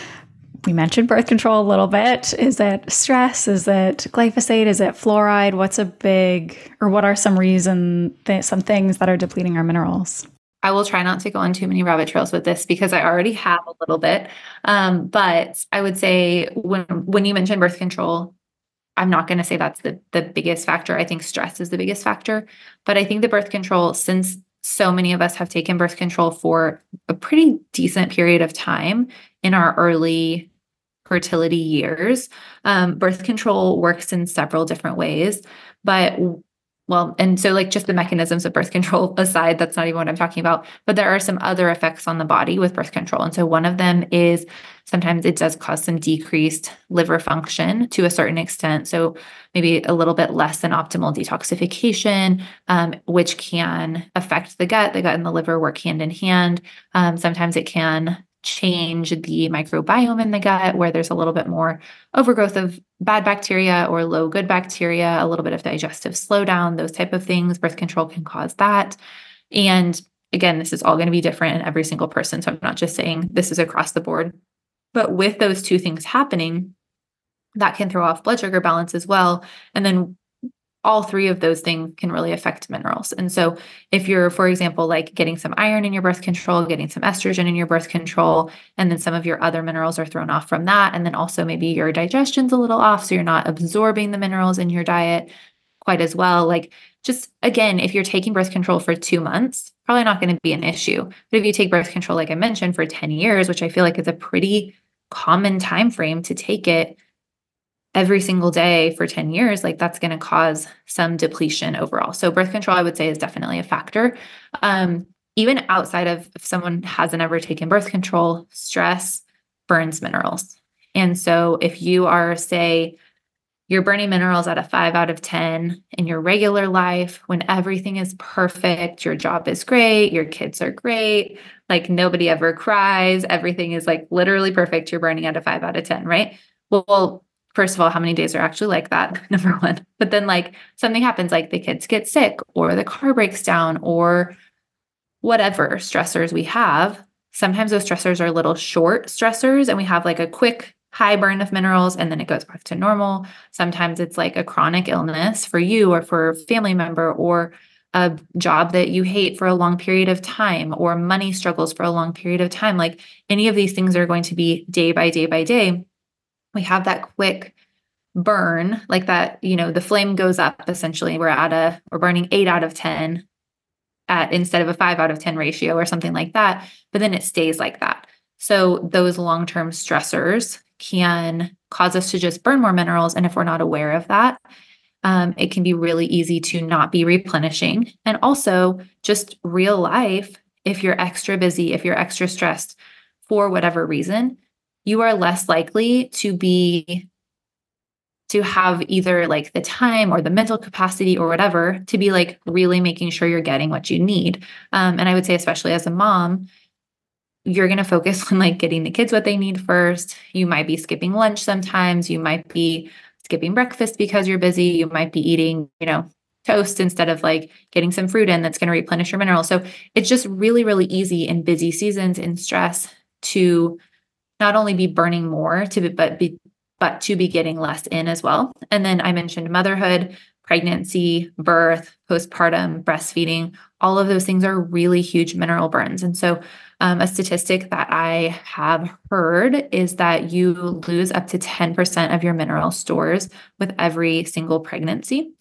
we mentioned birth control a little bit. Is it stress? Is it glyphosate? Is it fluoride? What's a big, or what are some reason, th- some things that are depleting our minerals? I will try not to go on too many rabbit trails with this because I already have a little bit. Um, but I would say when, when you mentioned birth control, I'm not going to say that's the, the biggest factor. I think stress is the biggest factor, but I think the birth control, since so many of us have taken birth control for a pretty decent period of time in our early fertility years, um, birth control works in several different ways, but well, and so like just the mechanisms of birth control aside, that's not even what I'm talking about, but there are some other effects on the body with birth control. And so one of them is sometimes it does cause some decreased liver function to a certain extent. So maybe a little bit less than optimal detoxification, um, which can affect the gut. The gut and the liver work hand in hand. Um, sometimes it can change the microbiome in the gut where there's a little bit more overgrowth of bad bacteria or low good bacteria, a little bit of digestive slowdown, those type of things. Birth control can cause that. And again, this is all going to be different in every single person. So I'm not just saying this is across the board, but with those two things happening, that can throw off blood sugar balance as well. And then all three of those things can really affect minerals. And so if you're, for example, like getting some iron in your birth control, getting some estrogen in your birth control, and then some of your other minerals are thrown off from that. And then also maybe your digestion's a little off, so you're not absorbing the minerals in your diet quite as well. Like just, again, if you're taking birth control for two months, probably not going to be an issue. But if you take birth control, like I mentioned, for ten years, which I feel like is a pretty common time frame to take it, every single day for ten years, like that's going to cause some depletion overall. So birth control, I would say, is definitely a factor. Um, even outside of if someone hasn't ever taken birth control, stress burns minerals. And so if you are, say, you're burning minerals at a five out of ten in your regular life, when everything is perfect, your job is great, your kids are great, like nobody ever cries, everything is like literally perfect, you're burning at a five out of ten, right? Well, first of all, how many days are actually like that? Number one. But then like something happens, like the kids get sick or the car breaks down or whatever stressors we have. Sometimes those stressors are little short stressors and we have like a quick high burn of minerals and then it goes back to normal. Sometimes it's like a chronic illness for you or for a family member or a job that you hate for a long period of time or money struggles for a long period of time. Like any of these things are going to be day by day by day. We have that quick burn, like that, you know, the flame goes up essentially. We're at a, we're burning eight out of ten at instead of a five out of ten ratio or something like that. But then it stays like that. So those long-term stressors can cause us to just burn more minerals. And if we're not aware of that, um, it can be really easy to not be replenishing. And also just real life, if you're extra busy, if you're extra stressed for whatever reason, you are less likely to be to have either like the time or the mental capacity or whatever to be like really making sure you're getting what you need. Um, and I would say, especially as a mom, you're going to focus on like getting the kids what they need first. You might be skipping lunch sometimes. You might be skipping breakfast because you're busy. You might be eating, you know, toast instead of like getting some fruit in that's going to replenish your minerals. So it's just really, really easy in busy seasons in stress to not only be burning more to be, but be but to be getting less in as well. And then I mentioned motherhood, pregnancy, birth, postpartum, breastfeeding. All of those things are really huge mineral burns. And so um, a statistic that I have heard is that you lose up to ten percent of your mineral stores with every single pregnancy.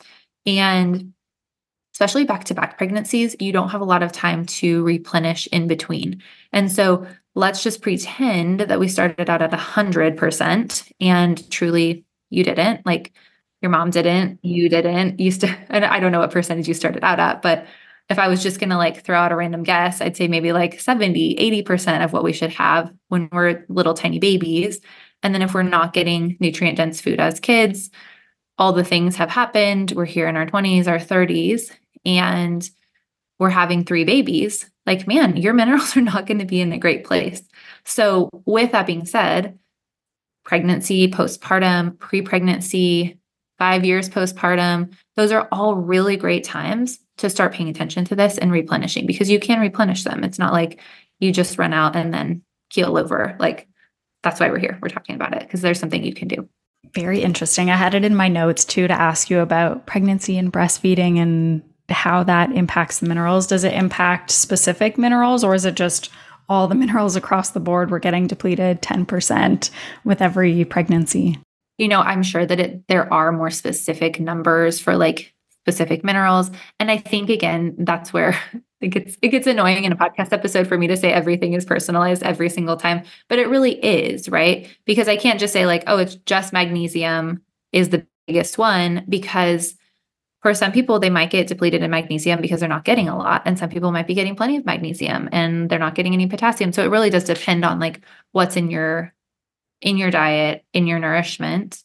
And especially back-to-back pregnancies, you don't have a lot of time to replenish in between. And so let's just pretend that we started out at one hundred percent and truly you didn't. Like your mom didn't, you didn't. You st- and I don't know what percentage you started out at, but if I was just going to like throw out a random guess, I'd say maybe like seventy, eighty percent of what we should have when we're little tiny babies. And then if we're not getting nutrient dense food as kids, all the things have happened. We're here in our twenties, our thirties, and we're having three babies. Like, man, your minerals are not going to be in a great place. So with that being said, pregnancy, postpartum, pre-pregnancy, five years postpartum, those are all really great times to start paying attention to this and replenishing, because you can replenish them. It's not like you just run out and then keel over. Like, that's why we're here. We're talking about it because there's something you can do. Very interesting. I had it in my notes too to ask you about pregnancy and breastfeeding and how that impacts the minerals. Does it impact specific minerals, or is it just all the minerals across the board? We're getting depleted ten percent with every pregnancy. You know, I'm sure that it, there are more specific numbers for like specific minerals. And I think, again, that's where it gets, it gets annoying in a podcast episode for me to say everything is personalized every single time, but it really is, right? Because I can't just say like, oh, it's just magnesium is the biggest one, because for some people, they might get depleted in magnesium because they're not getting a lot. And some people might be getting plenty of magnesium and they're not getting any potassium. So it really does depend on like what's in your, in your diet, in your nourishment,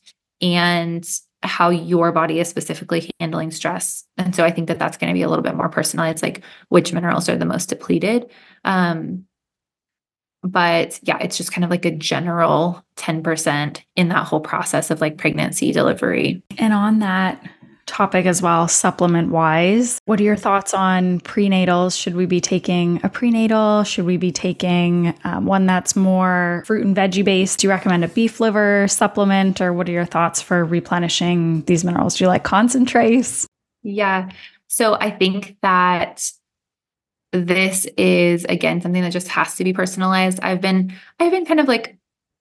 and how your body is specifically handling stress. And so I think that that's going to be a little bit more personalized, like which minerals are the most depleted. Um, but yeah, it's just kind of like a general ten percent in that whole process of like pregnancy, delivery. And on that topic as well, supplement wise, what are your thoughts on prenatals? Should we be taking a prenatal? Should we be taking um, one that's more fruit and veggie based? Do you recommend a beef liver supplement, or what are your thoughts for replenishing these minerals? Do you like concentrates? Yeah. So I think that this is, again, something that just has to be personalized. I've been, I've been kind of like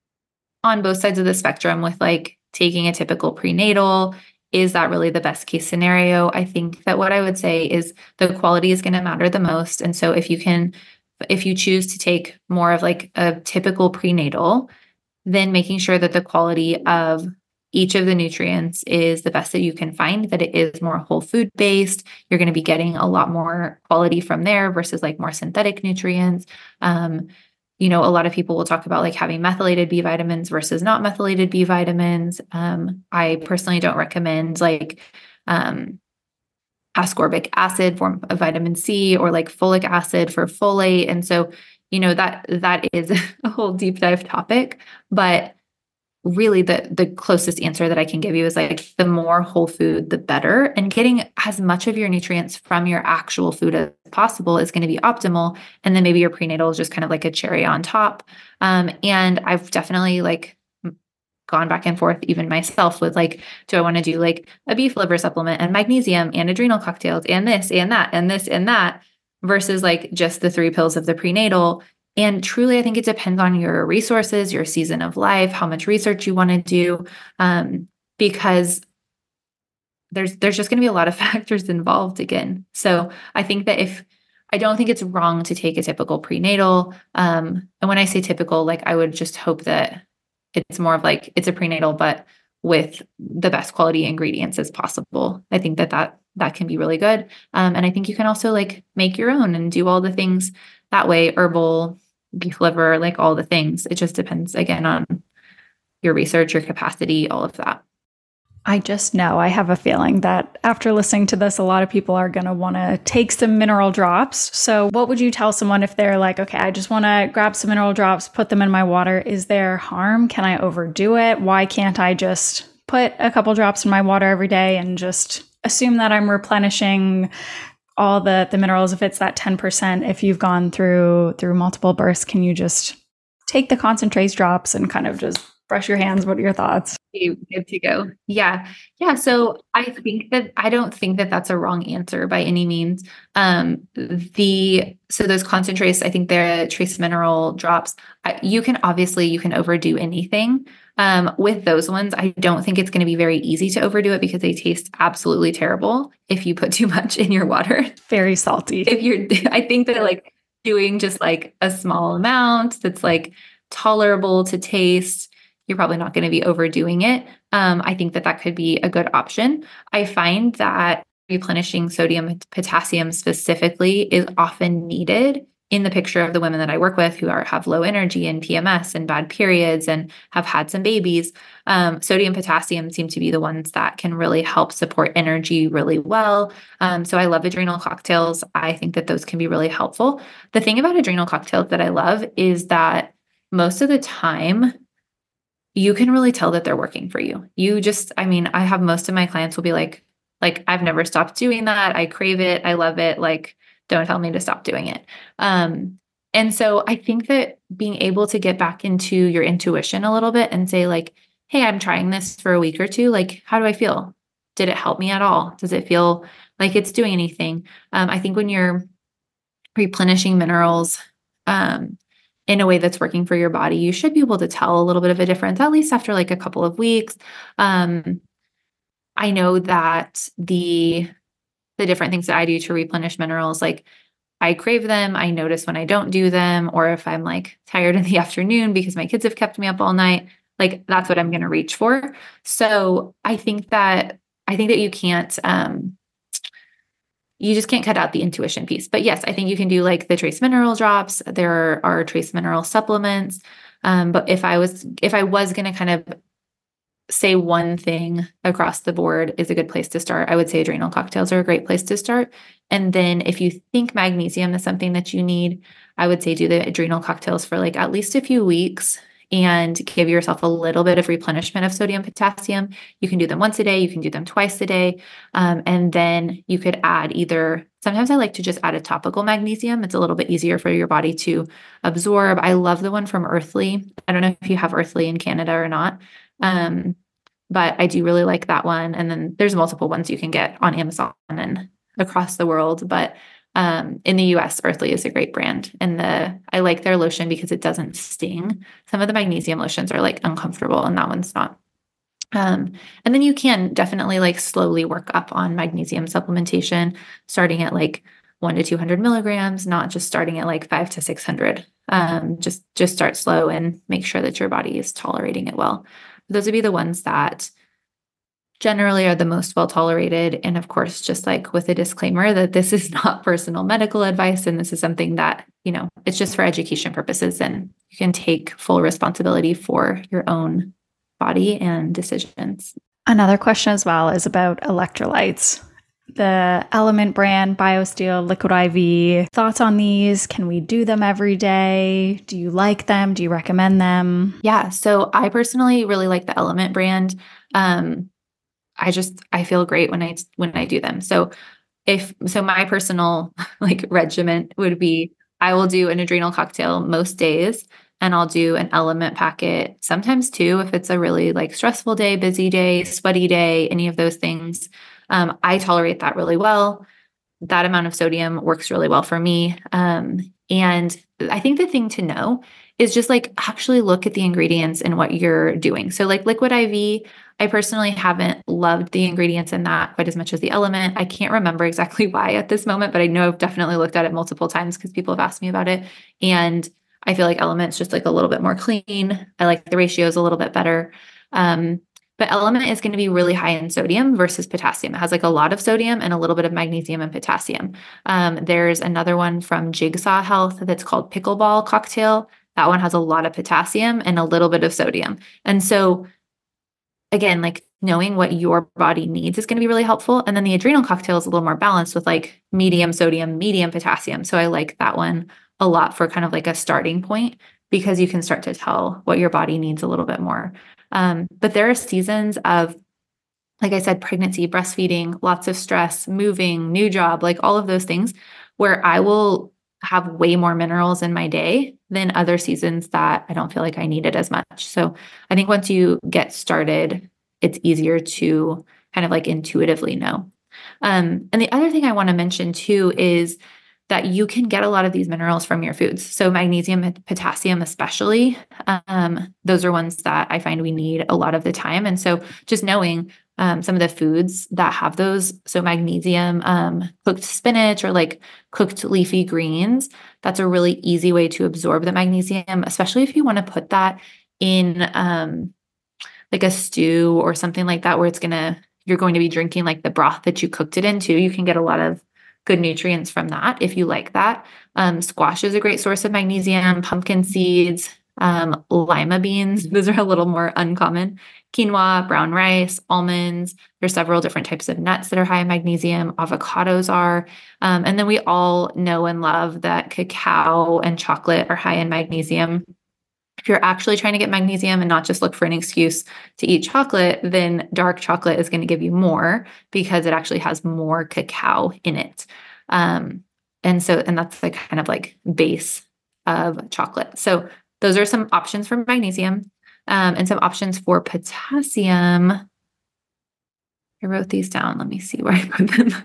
on both sides of the spectrum with like taking a typical prenatal. Is that really the best case scenario? I think that what I would say is the quality is going to matter the most. And so if you can, if you choose to take more of like a typical prenatal, then making sure that the quality of each of the nutrients is the best that you can find, that it is more whole food based. You're going to be getting a lot more quality from there versus like more synthetic nutrients. Um, You know, a lot of people will talk about like having methylated B vitamins versus not methylated B vitamins. Um, I personally don't recommend like um, ascorbic acid form of vitamin C or like folic acid for folate. And so, you know, that that is a whole deep dive topic. But really the the closest answer that I can give you is like the more whole food, the better. And getting as much of your nutrients from your actual food as possible is going to be optimal. And then maybe your prenatal is just kind of like a cherry on top. Um, and I've definitely like gone back and forth even myself with like, do I want to do like a beef liver supplement and magnesium and adrenal cocktails and this and that and this and that versus like just the three pills of the prenatal. And truly, I think it depends on your resources, your season of life, how much research you want to do, um, because there's there's just going to be a lot of factors involved again. So I think that if I don't think it's wrong to take a typical prenatal, um, and when I say typical, like I would just hope that it's more of like it's a prenatal, but with the best quality ingredients as possible. I think that that that can be really good, um, and I think you can also like make your own and do all the things that way, herbal, beef liver, like all the things. It just depends again on your research, your capacity, all of that. I just know, I have a feeling that after listening to this, a lot of people are going to want to take some mineral drops. So what would you tell someone if they're like, okay, I just want to grab some mineral drops, put them in my water? Is there harm? Can I overdo it? Why can't I just put a couple drops in my water every day and just assume that I'm replenishing all the, the minerals? If it's that ten percent, if you've gone through, through multiple births, can you just take the concentrate drops and kind of just brush your hands? What are your thoughts? Good to go. Yeah. Yeah. So I think that, I don't think that that's a wrong answer by any means. Um, the, so those concentrates, I think the trace mineral drops, I, you can obviously, you can overdo anything. Um, with those ones, I don't think it's going to be very easy to overdo it because they taste absolutely terrible if you put too much in your water. Very salty. If you're, I think that like doing just like a small amount that's like tolerable to taste, you're probably not going to be overdoing it. Um, I think that that could be a good option. I find that replenishing sodium and potassium specifically is often needed in the picture of the women that I work with who are have low energy and P M S and bad periods and have had some babies. Um, sodium, potassium seem to be the ones that can really help support energy really well. Um, so I love adrenal cocktails. I think that those can be really helpful. The thing about adrenal cocktails that I love is that most of the time, you can really tell that they're working for you. You just, I mean, I have most of my clients will be like, like, I've never stopped doing that. I crave it. I love it. Like, don't tell me to stop doing it. Um, and so I think that being able to get back into your intuition a little bit and say like, hey, I'm trying this for a week or two. Like, how do I feel? Did it help me at all? Does it feel like it's doing anything? Um, I think when you're replenishing minerals, um, in a way that's working for your body, you should be able to tell a little bit of a difference, at least after like a couple of weeks. Um, I know that the, the different things that I do to replenish minerals, like I crave them. I notice when I don't do them, or if I'm like tired in the afternoon because my kids have kept me up all night, like that's what I'm going to reach for. So I think that, I think that you can't, um, you just can't cut out the intuition piece. But yes, I think you can do like the trace mineral drops. There are trace mineral supplements. Um, but if I was, if I was going to kind of say one thing across the board is a good place to start, I would say adrenal cocktails are a great place to start. And then if you think magnesium is something that you need, I would say do the adrenal cocktails for like at least a few weeks and give yourself a little bit of replenishment of sodium, potassium. You can do them once a day. You can do them twice a day. Um, and then you could add either, sometimes I like to just add a topical magnesium. It's a little bit easier for your body to absorb. I love the one from Earthly. I don't know if you have Earthly in Canada or not. Um, but I do really like that one. And then there's multiple ones you can get on Amazon and across the world. But Um, in the U S, Earthly is a great brand. And the, I like their lotion because it doesn't sting. Some of the magnesium lotions are like uncomfortable and that one's not. Um, and then you can definitely like slowly work up on magnesium supplementation, starting at like one to two hundred milligrams, not just starting at like five to six hundred. Um, just, just start slow and make sure that your body is tolerating it well. Those would be the ones that generally are the most well tolerated. And of course, just like with a disclaimer that this is not personal medical advice. And this is something that, you know, it's just for education purposes and you can take full responsibility for your own body and decisions. Another question as well is about electrolytes. The Element brand, BioSteel, Liquid I V. Thoughts on these? Can we do them every day? Do you like them? Do you recommend them? Yeah. So I personally really like the Element brand. Um, I just, I feel great when I, when I do them. So if, so my personal like regimen would be, I will do an adrenal cocktail most days and I'll do an Element packet, sometimes two, if it's a really like stressful day, busy day, sweaty day, any of those things. Um, I tolerate that really well. That amount of sodium works really well for me. Um, and I think the thing to know is just like actually look at the ingredients and what you're doing. So like Liquid I V, I personally haven't loved the ingredients in that quite as much as the Element. I can't remember exactly why at this moment, but I know I've definitely looked at it multiple times because people have asked me about it. And I feel like Element's just like a little bit more clean. I like the ratios a little bit better. Um, But Element is going to be really high in sodium versus potassium. It has like a lot of sodium and a little bit of magnesium and potassium. Um, there's another one from Jigsaw Health that's called Pickleball Cocktail. That one has a lot of potassium and a little bit of sodium. And so again, like knowing what your body needs is going to be really helpful. And then the adrenal cocktail is a little more balanced with like medium sodium, medium potassium. So I like that one a lot for kind of like a starting point, because you can start to tell what your body needs a little bit more. Um, but there are seasons of, like I said, pregnancy, breastfeeding, lots of stress, moving, new job, like all of those things where I will have way more minerals in my day than other seasons that I don't feel like I need it as much. So I think once you get started, it's easier to kind of like intuitively know. Um, and the other thing I want to mention too is that you can get a lot of these minerals from your foods. So magnesium and potassium, especially, um, those are ones that I find we need a lot of the time. And so just knowing um, some of the foods that have those, so magnesium, um, cooked spinach or like cooked leafy greens, that's a really easy way to absorb the magnesium, especially if you want to put that in um, like a stew or something like that, where it's going to, you're going to be drinking like the broth that you cooked it into. You can get a lot of good nutrients from that if you like that. Um, squash is a great source of magnesium, pumpkin seeds, um, lima beans. Those are a little more uncommon. Quinoa, brown rice, almonds. There's several different types of nuts that are high in magnesium. Avocados are. Um, and then we all know and love that cacao and chocolate are high in magnesium. If you're actually trying to get magnesium and not just look for an excuse to eat chocolate, then dark chocolate is going to give you more because it actually has more cacao in it. Um, and so, and that's the kind of like base of chocolate. So those are some options for magnesium, um, and some options for potassium. I wrote these down. Let me see where I put them.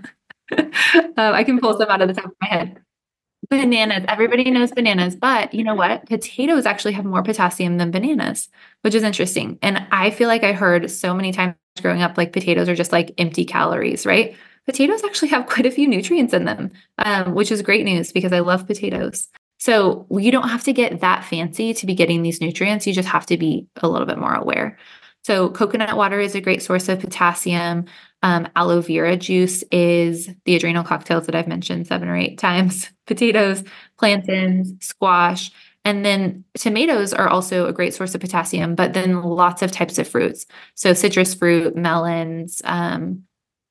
uh, I can pull some out of the top of my head. Bananas. Everybody knows bananas, but you know what? Potatoes actually have more potassium than bananas, which is interesting. And I feel like I heard so many times growing up, like potatoes are just like empty calories, right? Potatoes actually have quite a few nutrients in them, um, which is great news because I love potatoes. So you don't have to get that fancy to be getting these nutrients. You just have to be a little bit more aware. So coconut water is a great source of potassium. Um, aloe vera juice is the adrenal cocktails that I've mentioned seven or eight times. Potatoes, plantains, squash, and then tomatoes are also a great source of potassium, but then lots of types of fruits. So citrus fruit, melons. Um,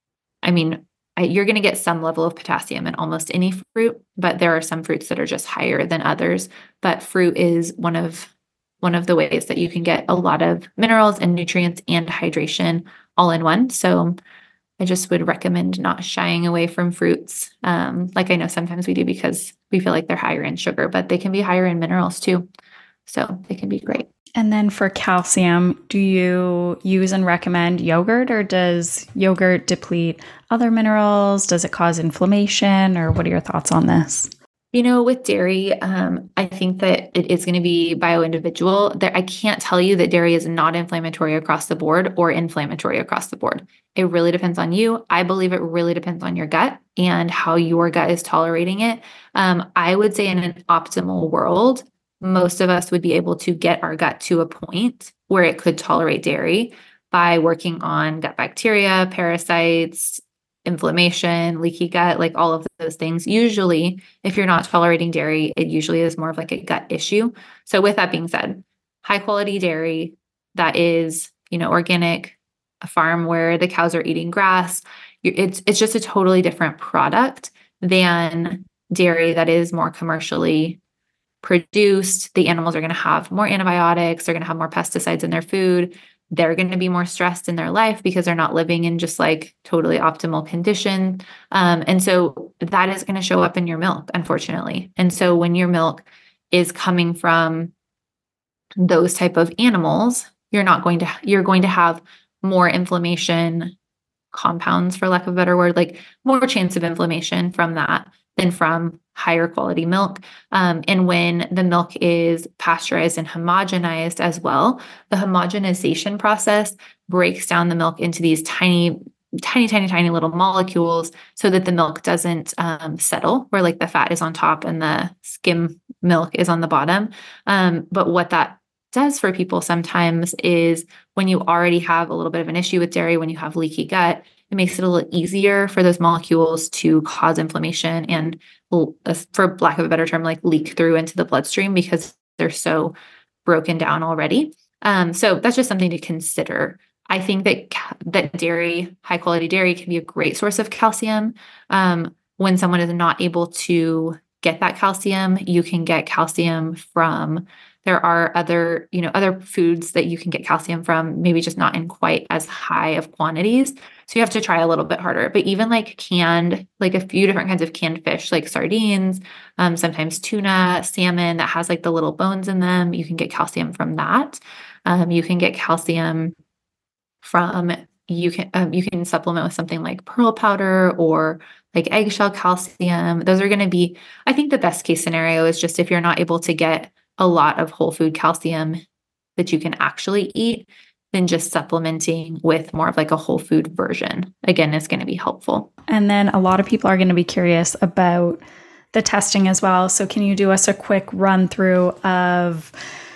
I mean, I, you're going to get some level of potassium in almost any fruit, but there are some fruits that are just higher than others. But fruit is one of one of the ways that you can get a lot of minerals and nutrients and hydration all in one. So I just would recommend not shying away from fruits. Um, like I know sometimes we do because we feel like they're higher in sugar, but they can be higher in minerals too. So they can be great. And then for calcium, do you use and recommend yogurt, or does yogurt deplete other minerals? Does it cause inflammation, or what are your thoughts on this? You know, with dairy, um, I think that it is going to be bio-individual. There, I can't tell you that dairy is not inflammatory across the board or inflammatory across the board. It really depends on you. I believe it really depends on your gut and how your gut is tolerating it. Um, I would say in an optimal world, most of us would be able to get our gut to a point where it could tolerate dairy by working on gut bacteria, parasites, inflammation, leaky gut, like all of those things. Usually, if you're not tolerating dairy, it usually is more of like a gut issue. So with that being said, high quality dairy that is, you know, organic, a farm where the cows are eating grass, it's it's just a totally different product than dairy that is more commercially produced. The animals are going to have more antibiotics, they're going to have more pesticides in their food. They're going to be more stressed in their life because they're not living in just like totally optimal condition. Um, and so that is going to show up in your milk, unfortunately. And so when your milk is coming from those type of animals, you're not going to, you're going to have more inflammation compounds, for lack of a better word, like more chance of inflammation from that than from higher quality milk. Um, and when the milk is pasteurized and homogenized as well, the homogenization process breaks down the milk into these tiny, tiny, tiny, tiny little molecules so that the milk doesn't um, settle, where like the fat is on top and the skim milk is on the bottom. Um, but what that does for people sometimes is when you already have a little bit of an issue with dairy, when you have leaky gut, it makes it a little easier for those molecules to cause inflammation and, for lack of a better term, like leak through into the bloodstream because they're so broken down already. Um, so that's just something to consider. I think that that dairy, high quality dairy, can be a great source of calcium. Um, when someone is not able to get that calcium, you can get calcium from, there are other, you know, other foods that you can get calcium from, maybe just not in quite as high of quantities. So you have to try a little bit harder. But even like canned, like a few different kinds of canned fish, like sardines, um, sometimes tuna, salmon that has like the little bones in them, you can get calcium from that. Um, you can get calcium from, you can um, you can supplement with something like pearl powder or like eggshell calcium. Those are going to be, I think the best case scenario is just if you're not able to get a lot of whole food calcium that you can actually eat, then just supplementing with more of like a whole food version, again, is going to be helpful. And then a lot of people are going to be curious about the testing as well. So can you do us a quick run through of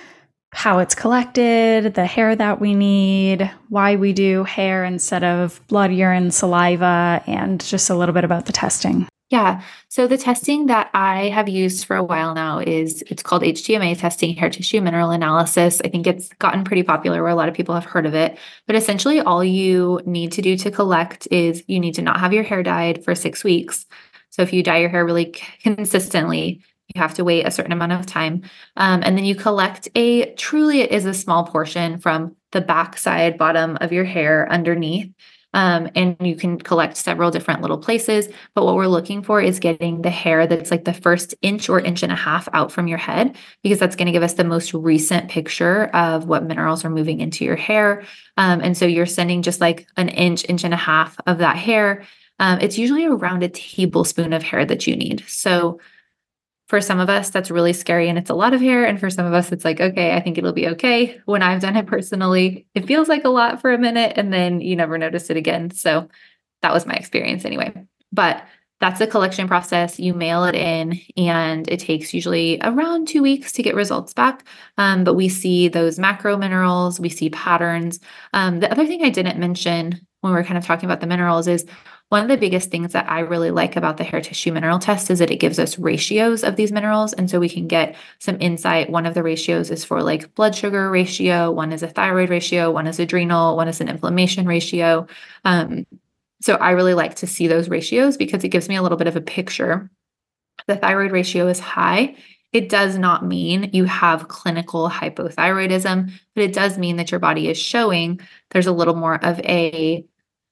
how it's collected, the hair that we need, why we do hair instead of blood, urine, saliva, and just a little bit about the testing? Yeah. So the testing that I have used for a while now is, it's called H T M A testing, hair tissue mineral analysis. I think it's gotten pretty popular where a lot of people have heard of it. But essentially all you need to do to collect is you need to not have your hair dyed for six weeks. So if you dye your hair really consistently, you have to wait a certain amount of time. Um, and then you collect a, truly it is a small portion from the back side, bottom of your hair underneath. Um, and you can collect several different little places. But what we're looking for is getting the hair that's like the first inch or inch and a half out from your head, because that's going to give us the most recent picture of what minerals are moving into your hair. Um, and so you're sending just like an inch, inch and a half of that hair. Um, it's usually around a tablespoon of hair that you need. So for some of us, that's really scary and it's a lot of hair. And for some of us, it's like, okay, I think it'll be okay. When I've done it personally, it feels like a lot for a minute and then you never notice it again. So that was my experience anyway. But that's the collection process. You mail it in and it takes usually around two weeks to get results back. Um, but we see those macro minerals, we see patterns. Um, the other thing I didn't mention when we we're kind of talking about the minerals is one of the biggest things that I really like about the hair tissue mineral test is that it gives us ratios of these minerals. And so we can get some insight. One of the ratios is for like blood sugar ratio. One is a thyroid ratio. One is adrenal. One is an inflammation ratio. Um, so I really like to see those ratios because it gives me a little bit of a picture. The thyroid ratio is high. It does not mean you have clinical hypothyroidism, but it does mean that your body is showing there's a little more of a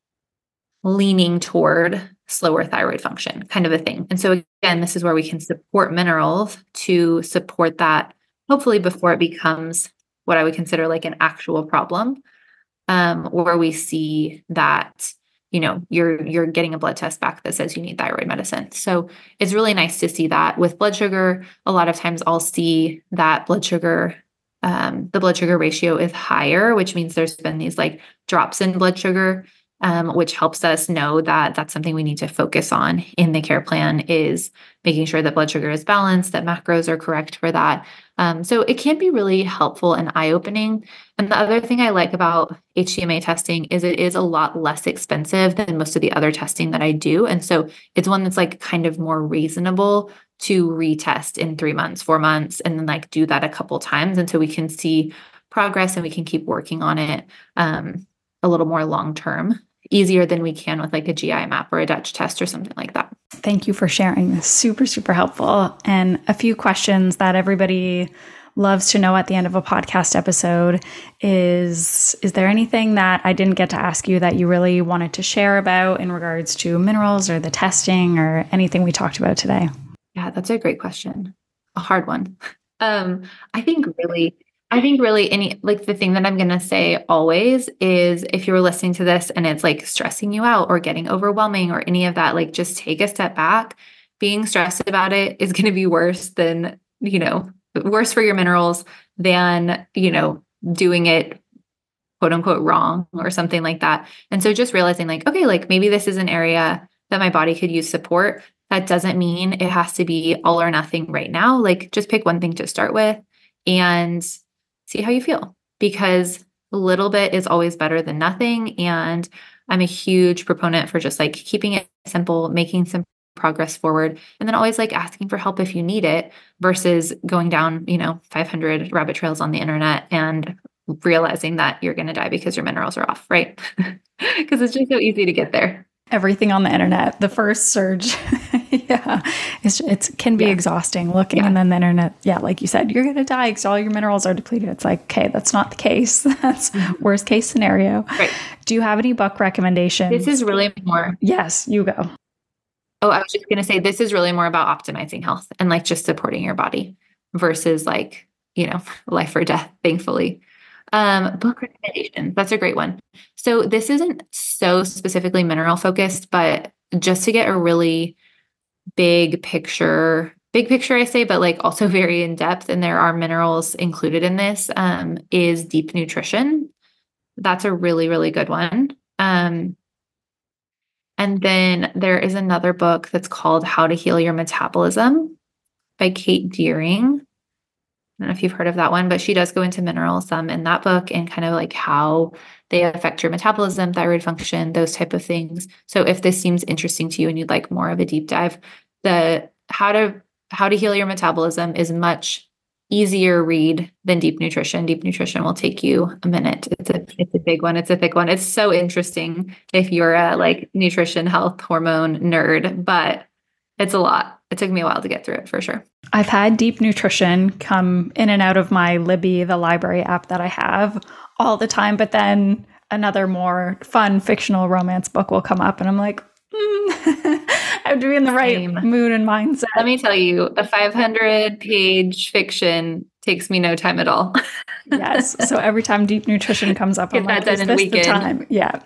leaning toward slower thyroid function kind of a thing. And so again, this is where we can support minerals to support that, hopefully before it becomes what I would consider like an actual problem, um, where we see that, you know, you're, you're getting a blood test back that says you need thyroid medicine. So it's really nice to see that. With blood sugar, a lot of times I'll see that blood sugar, um, the blood sugar ratio is higher, which means there's been these like drops in blood sugar, Um, which helps us know that that's something we need to focus on in the care plan, is making sure that blood sugar is balanced, that macros are correct for that. Um, so it can be really helpful and eye-opening. And the other thing I like about H T M A testing is it is a lot less expensive than most of the other testing that I do. And so it's one that's like kind of more reasonable to retest in three months, four months, and then like do that a couple times until we can see progress and we can keep working on it um, a little more long-term. Easier than we can with like a G I map or a Dutch test or something like that. Thank you for sharing. This super, super helpful. And a few questions that everybody loves to know at the end of a podcast episode is, is there anything that I didn't get to ask you that you really wanted to share about in regards to minerals or the testing or anything we talked about today? Yeah, that's a great question. A hard one. Um, I think really I think really any, like the thing that I'm going to say always is if you're listening to this and it's like stressing you out or getting overwhelming or any of that, like just take a step back. Being stressed about it is going to be worse than, you know, worse for your minerals than, you know, doing it quote unquote wrong or something like that. And so just realizing like, okay, like maybe this is an area that my body could use support. That doesn't mean it has to be all or nothing right now. Like just pick one thing to start with and see how you feel, because a little bit is always better than nothing. And I'm a huge proponent for just like keeping it simple, making some progress forward, and then always like asking for help if you need it versus going down, you know, five hundred rabbit trails on the internet and realizing that you're going to die because your minerals are off, right? Because it's just so easy to get there. Everything on the internet, the first surge. yeah. It's, it's can be yeah. exhausting looking. Yeah. And then the internet, yeah, like you said, you're going to die because all your minerals are depleted. It's like, okay, that's not the case. That's mm-hmm. worst case scenario. Right. Do you have any book recommendations? This is really more. Yes, you go. Oh, I was just going to say, this is really more about optimizing health and like just supporting your body versus like, you know, life or death, thankfully. Um, book recommendations. That's a great one. So this isn't so specifically mineral focused, but just to get a really big picture, big picture, I say, but like also very in depth, and there are minerals included in this, um, is Deep Nutrition. That's a really, really good one. Um, and then there is another book that's called How to Heal Your Metabolism by Kate Deering. I don't know if you've heard of that one, but she does go into minerals um, in that book and kind of like how they affect your metabolism, thyroid function, those type of things. So if this seems interesting to you and you'd like more of a deep dive, the how to how to heal your metabolism is much easier read than Deep Nutrition. Deep Nutrition will take you a minute. It's a it's a big one. It's a thick one. It's so interesting if you're a like nutrition, health, hormone nerd, but it's a lot. It took me a while to get through it for sure. I've had Deep Nutrition come in and out of my Libby, the library app that I have, all the time. But then another more fun fictional romance book will come up and I'm like, mm, I have to be in the right Same. mood and mindset. Let me tell you, a five hundred page fiction takes me no time at all. Yes. So every time Deep Nutrition comes up, I'm like, is this the time? Yeah.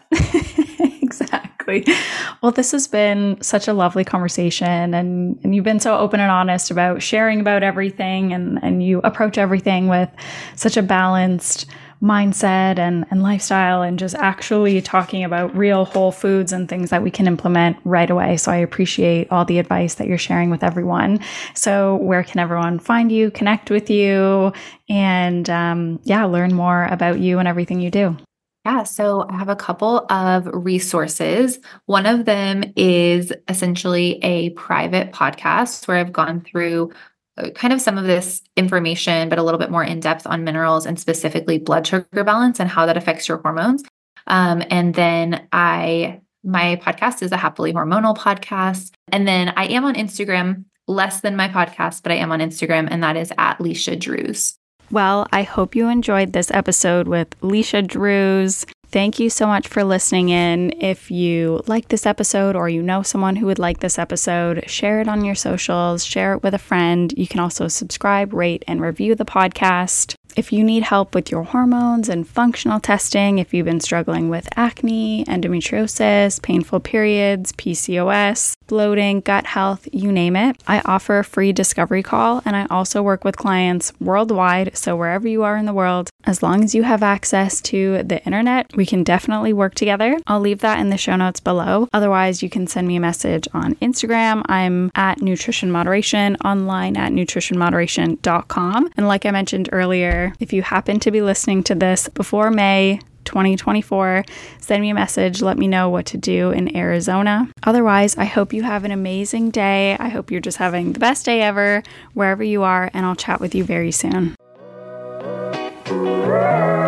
Exactly. Well, this has been such a lovely conversation, and, and you've been so open and honest about sharing about everything, and, and you approach everything with such a balanced mindset and, and lifestyle, and just actually talking about real whole foods and things that we can implement right away. So I appreciate all the advice that you're sharing with everyone. So where can everyone find you, connect with you, and um, yeah, learn more about you and everything you do? Yeah, so I have a couple of resources. One of them is essentially a private podcast where I've gone through kind of some of this information, but a little bit more in depth on minerals and specifically blood sugar balance and how that affects your hormones. Um, and then I, my podcast is a Happily Hormonal podcast. And then I am on Instagram, less than my podcast, but I am on Instagram, and that is at Leisha Drews. Well, I hope you enjoyed this episode with Leisha Drews. Thank you so much for listening in. If you like this episode or you know someone who would like this episode, share it on your socials, share it with a friend. You can also subscribe, rate, and review the podcast. If you need help with your hormones and functional testing, if you've been struggling with acne, endometriosis, painful periods, P C O S, bloating, gut health, you name it, I offer a free discovery call, and I also work with clients worldwide. So wherever you are in the world, as long as you have access to the internet, we can definitely work together. I'll leave that in the show notes below. Otherwise, you can send me a message on Instagram. I'm at Nutrition Moderation, online at nutrition moderation dot com. And like I mentioned earlier, if you happen to be listening to this before May twenty twenty-four, send me a message. Let me know what to do in Arizona. Otherwise, I hope you have an amazing day. I hope you're just having the best day ever, wherever you are, and I'll chat with you very soon.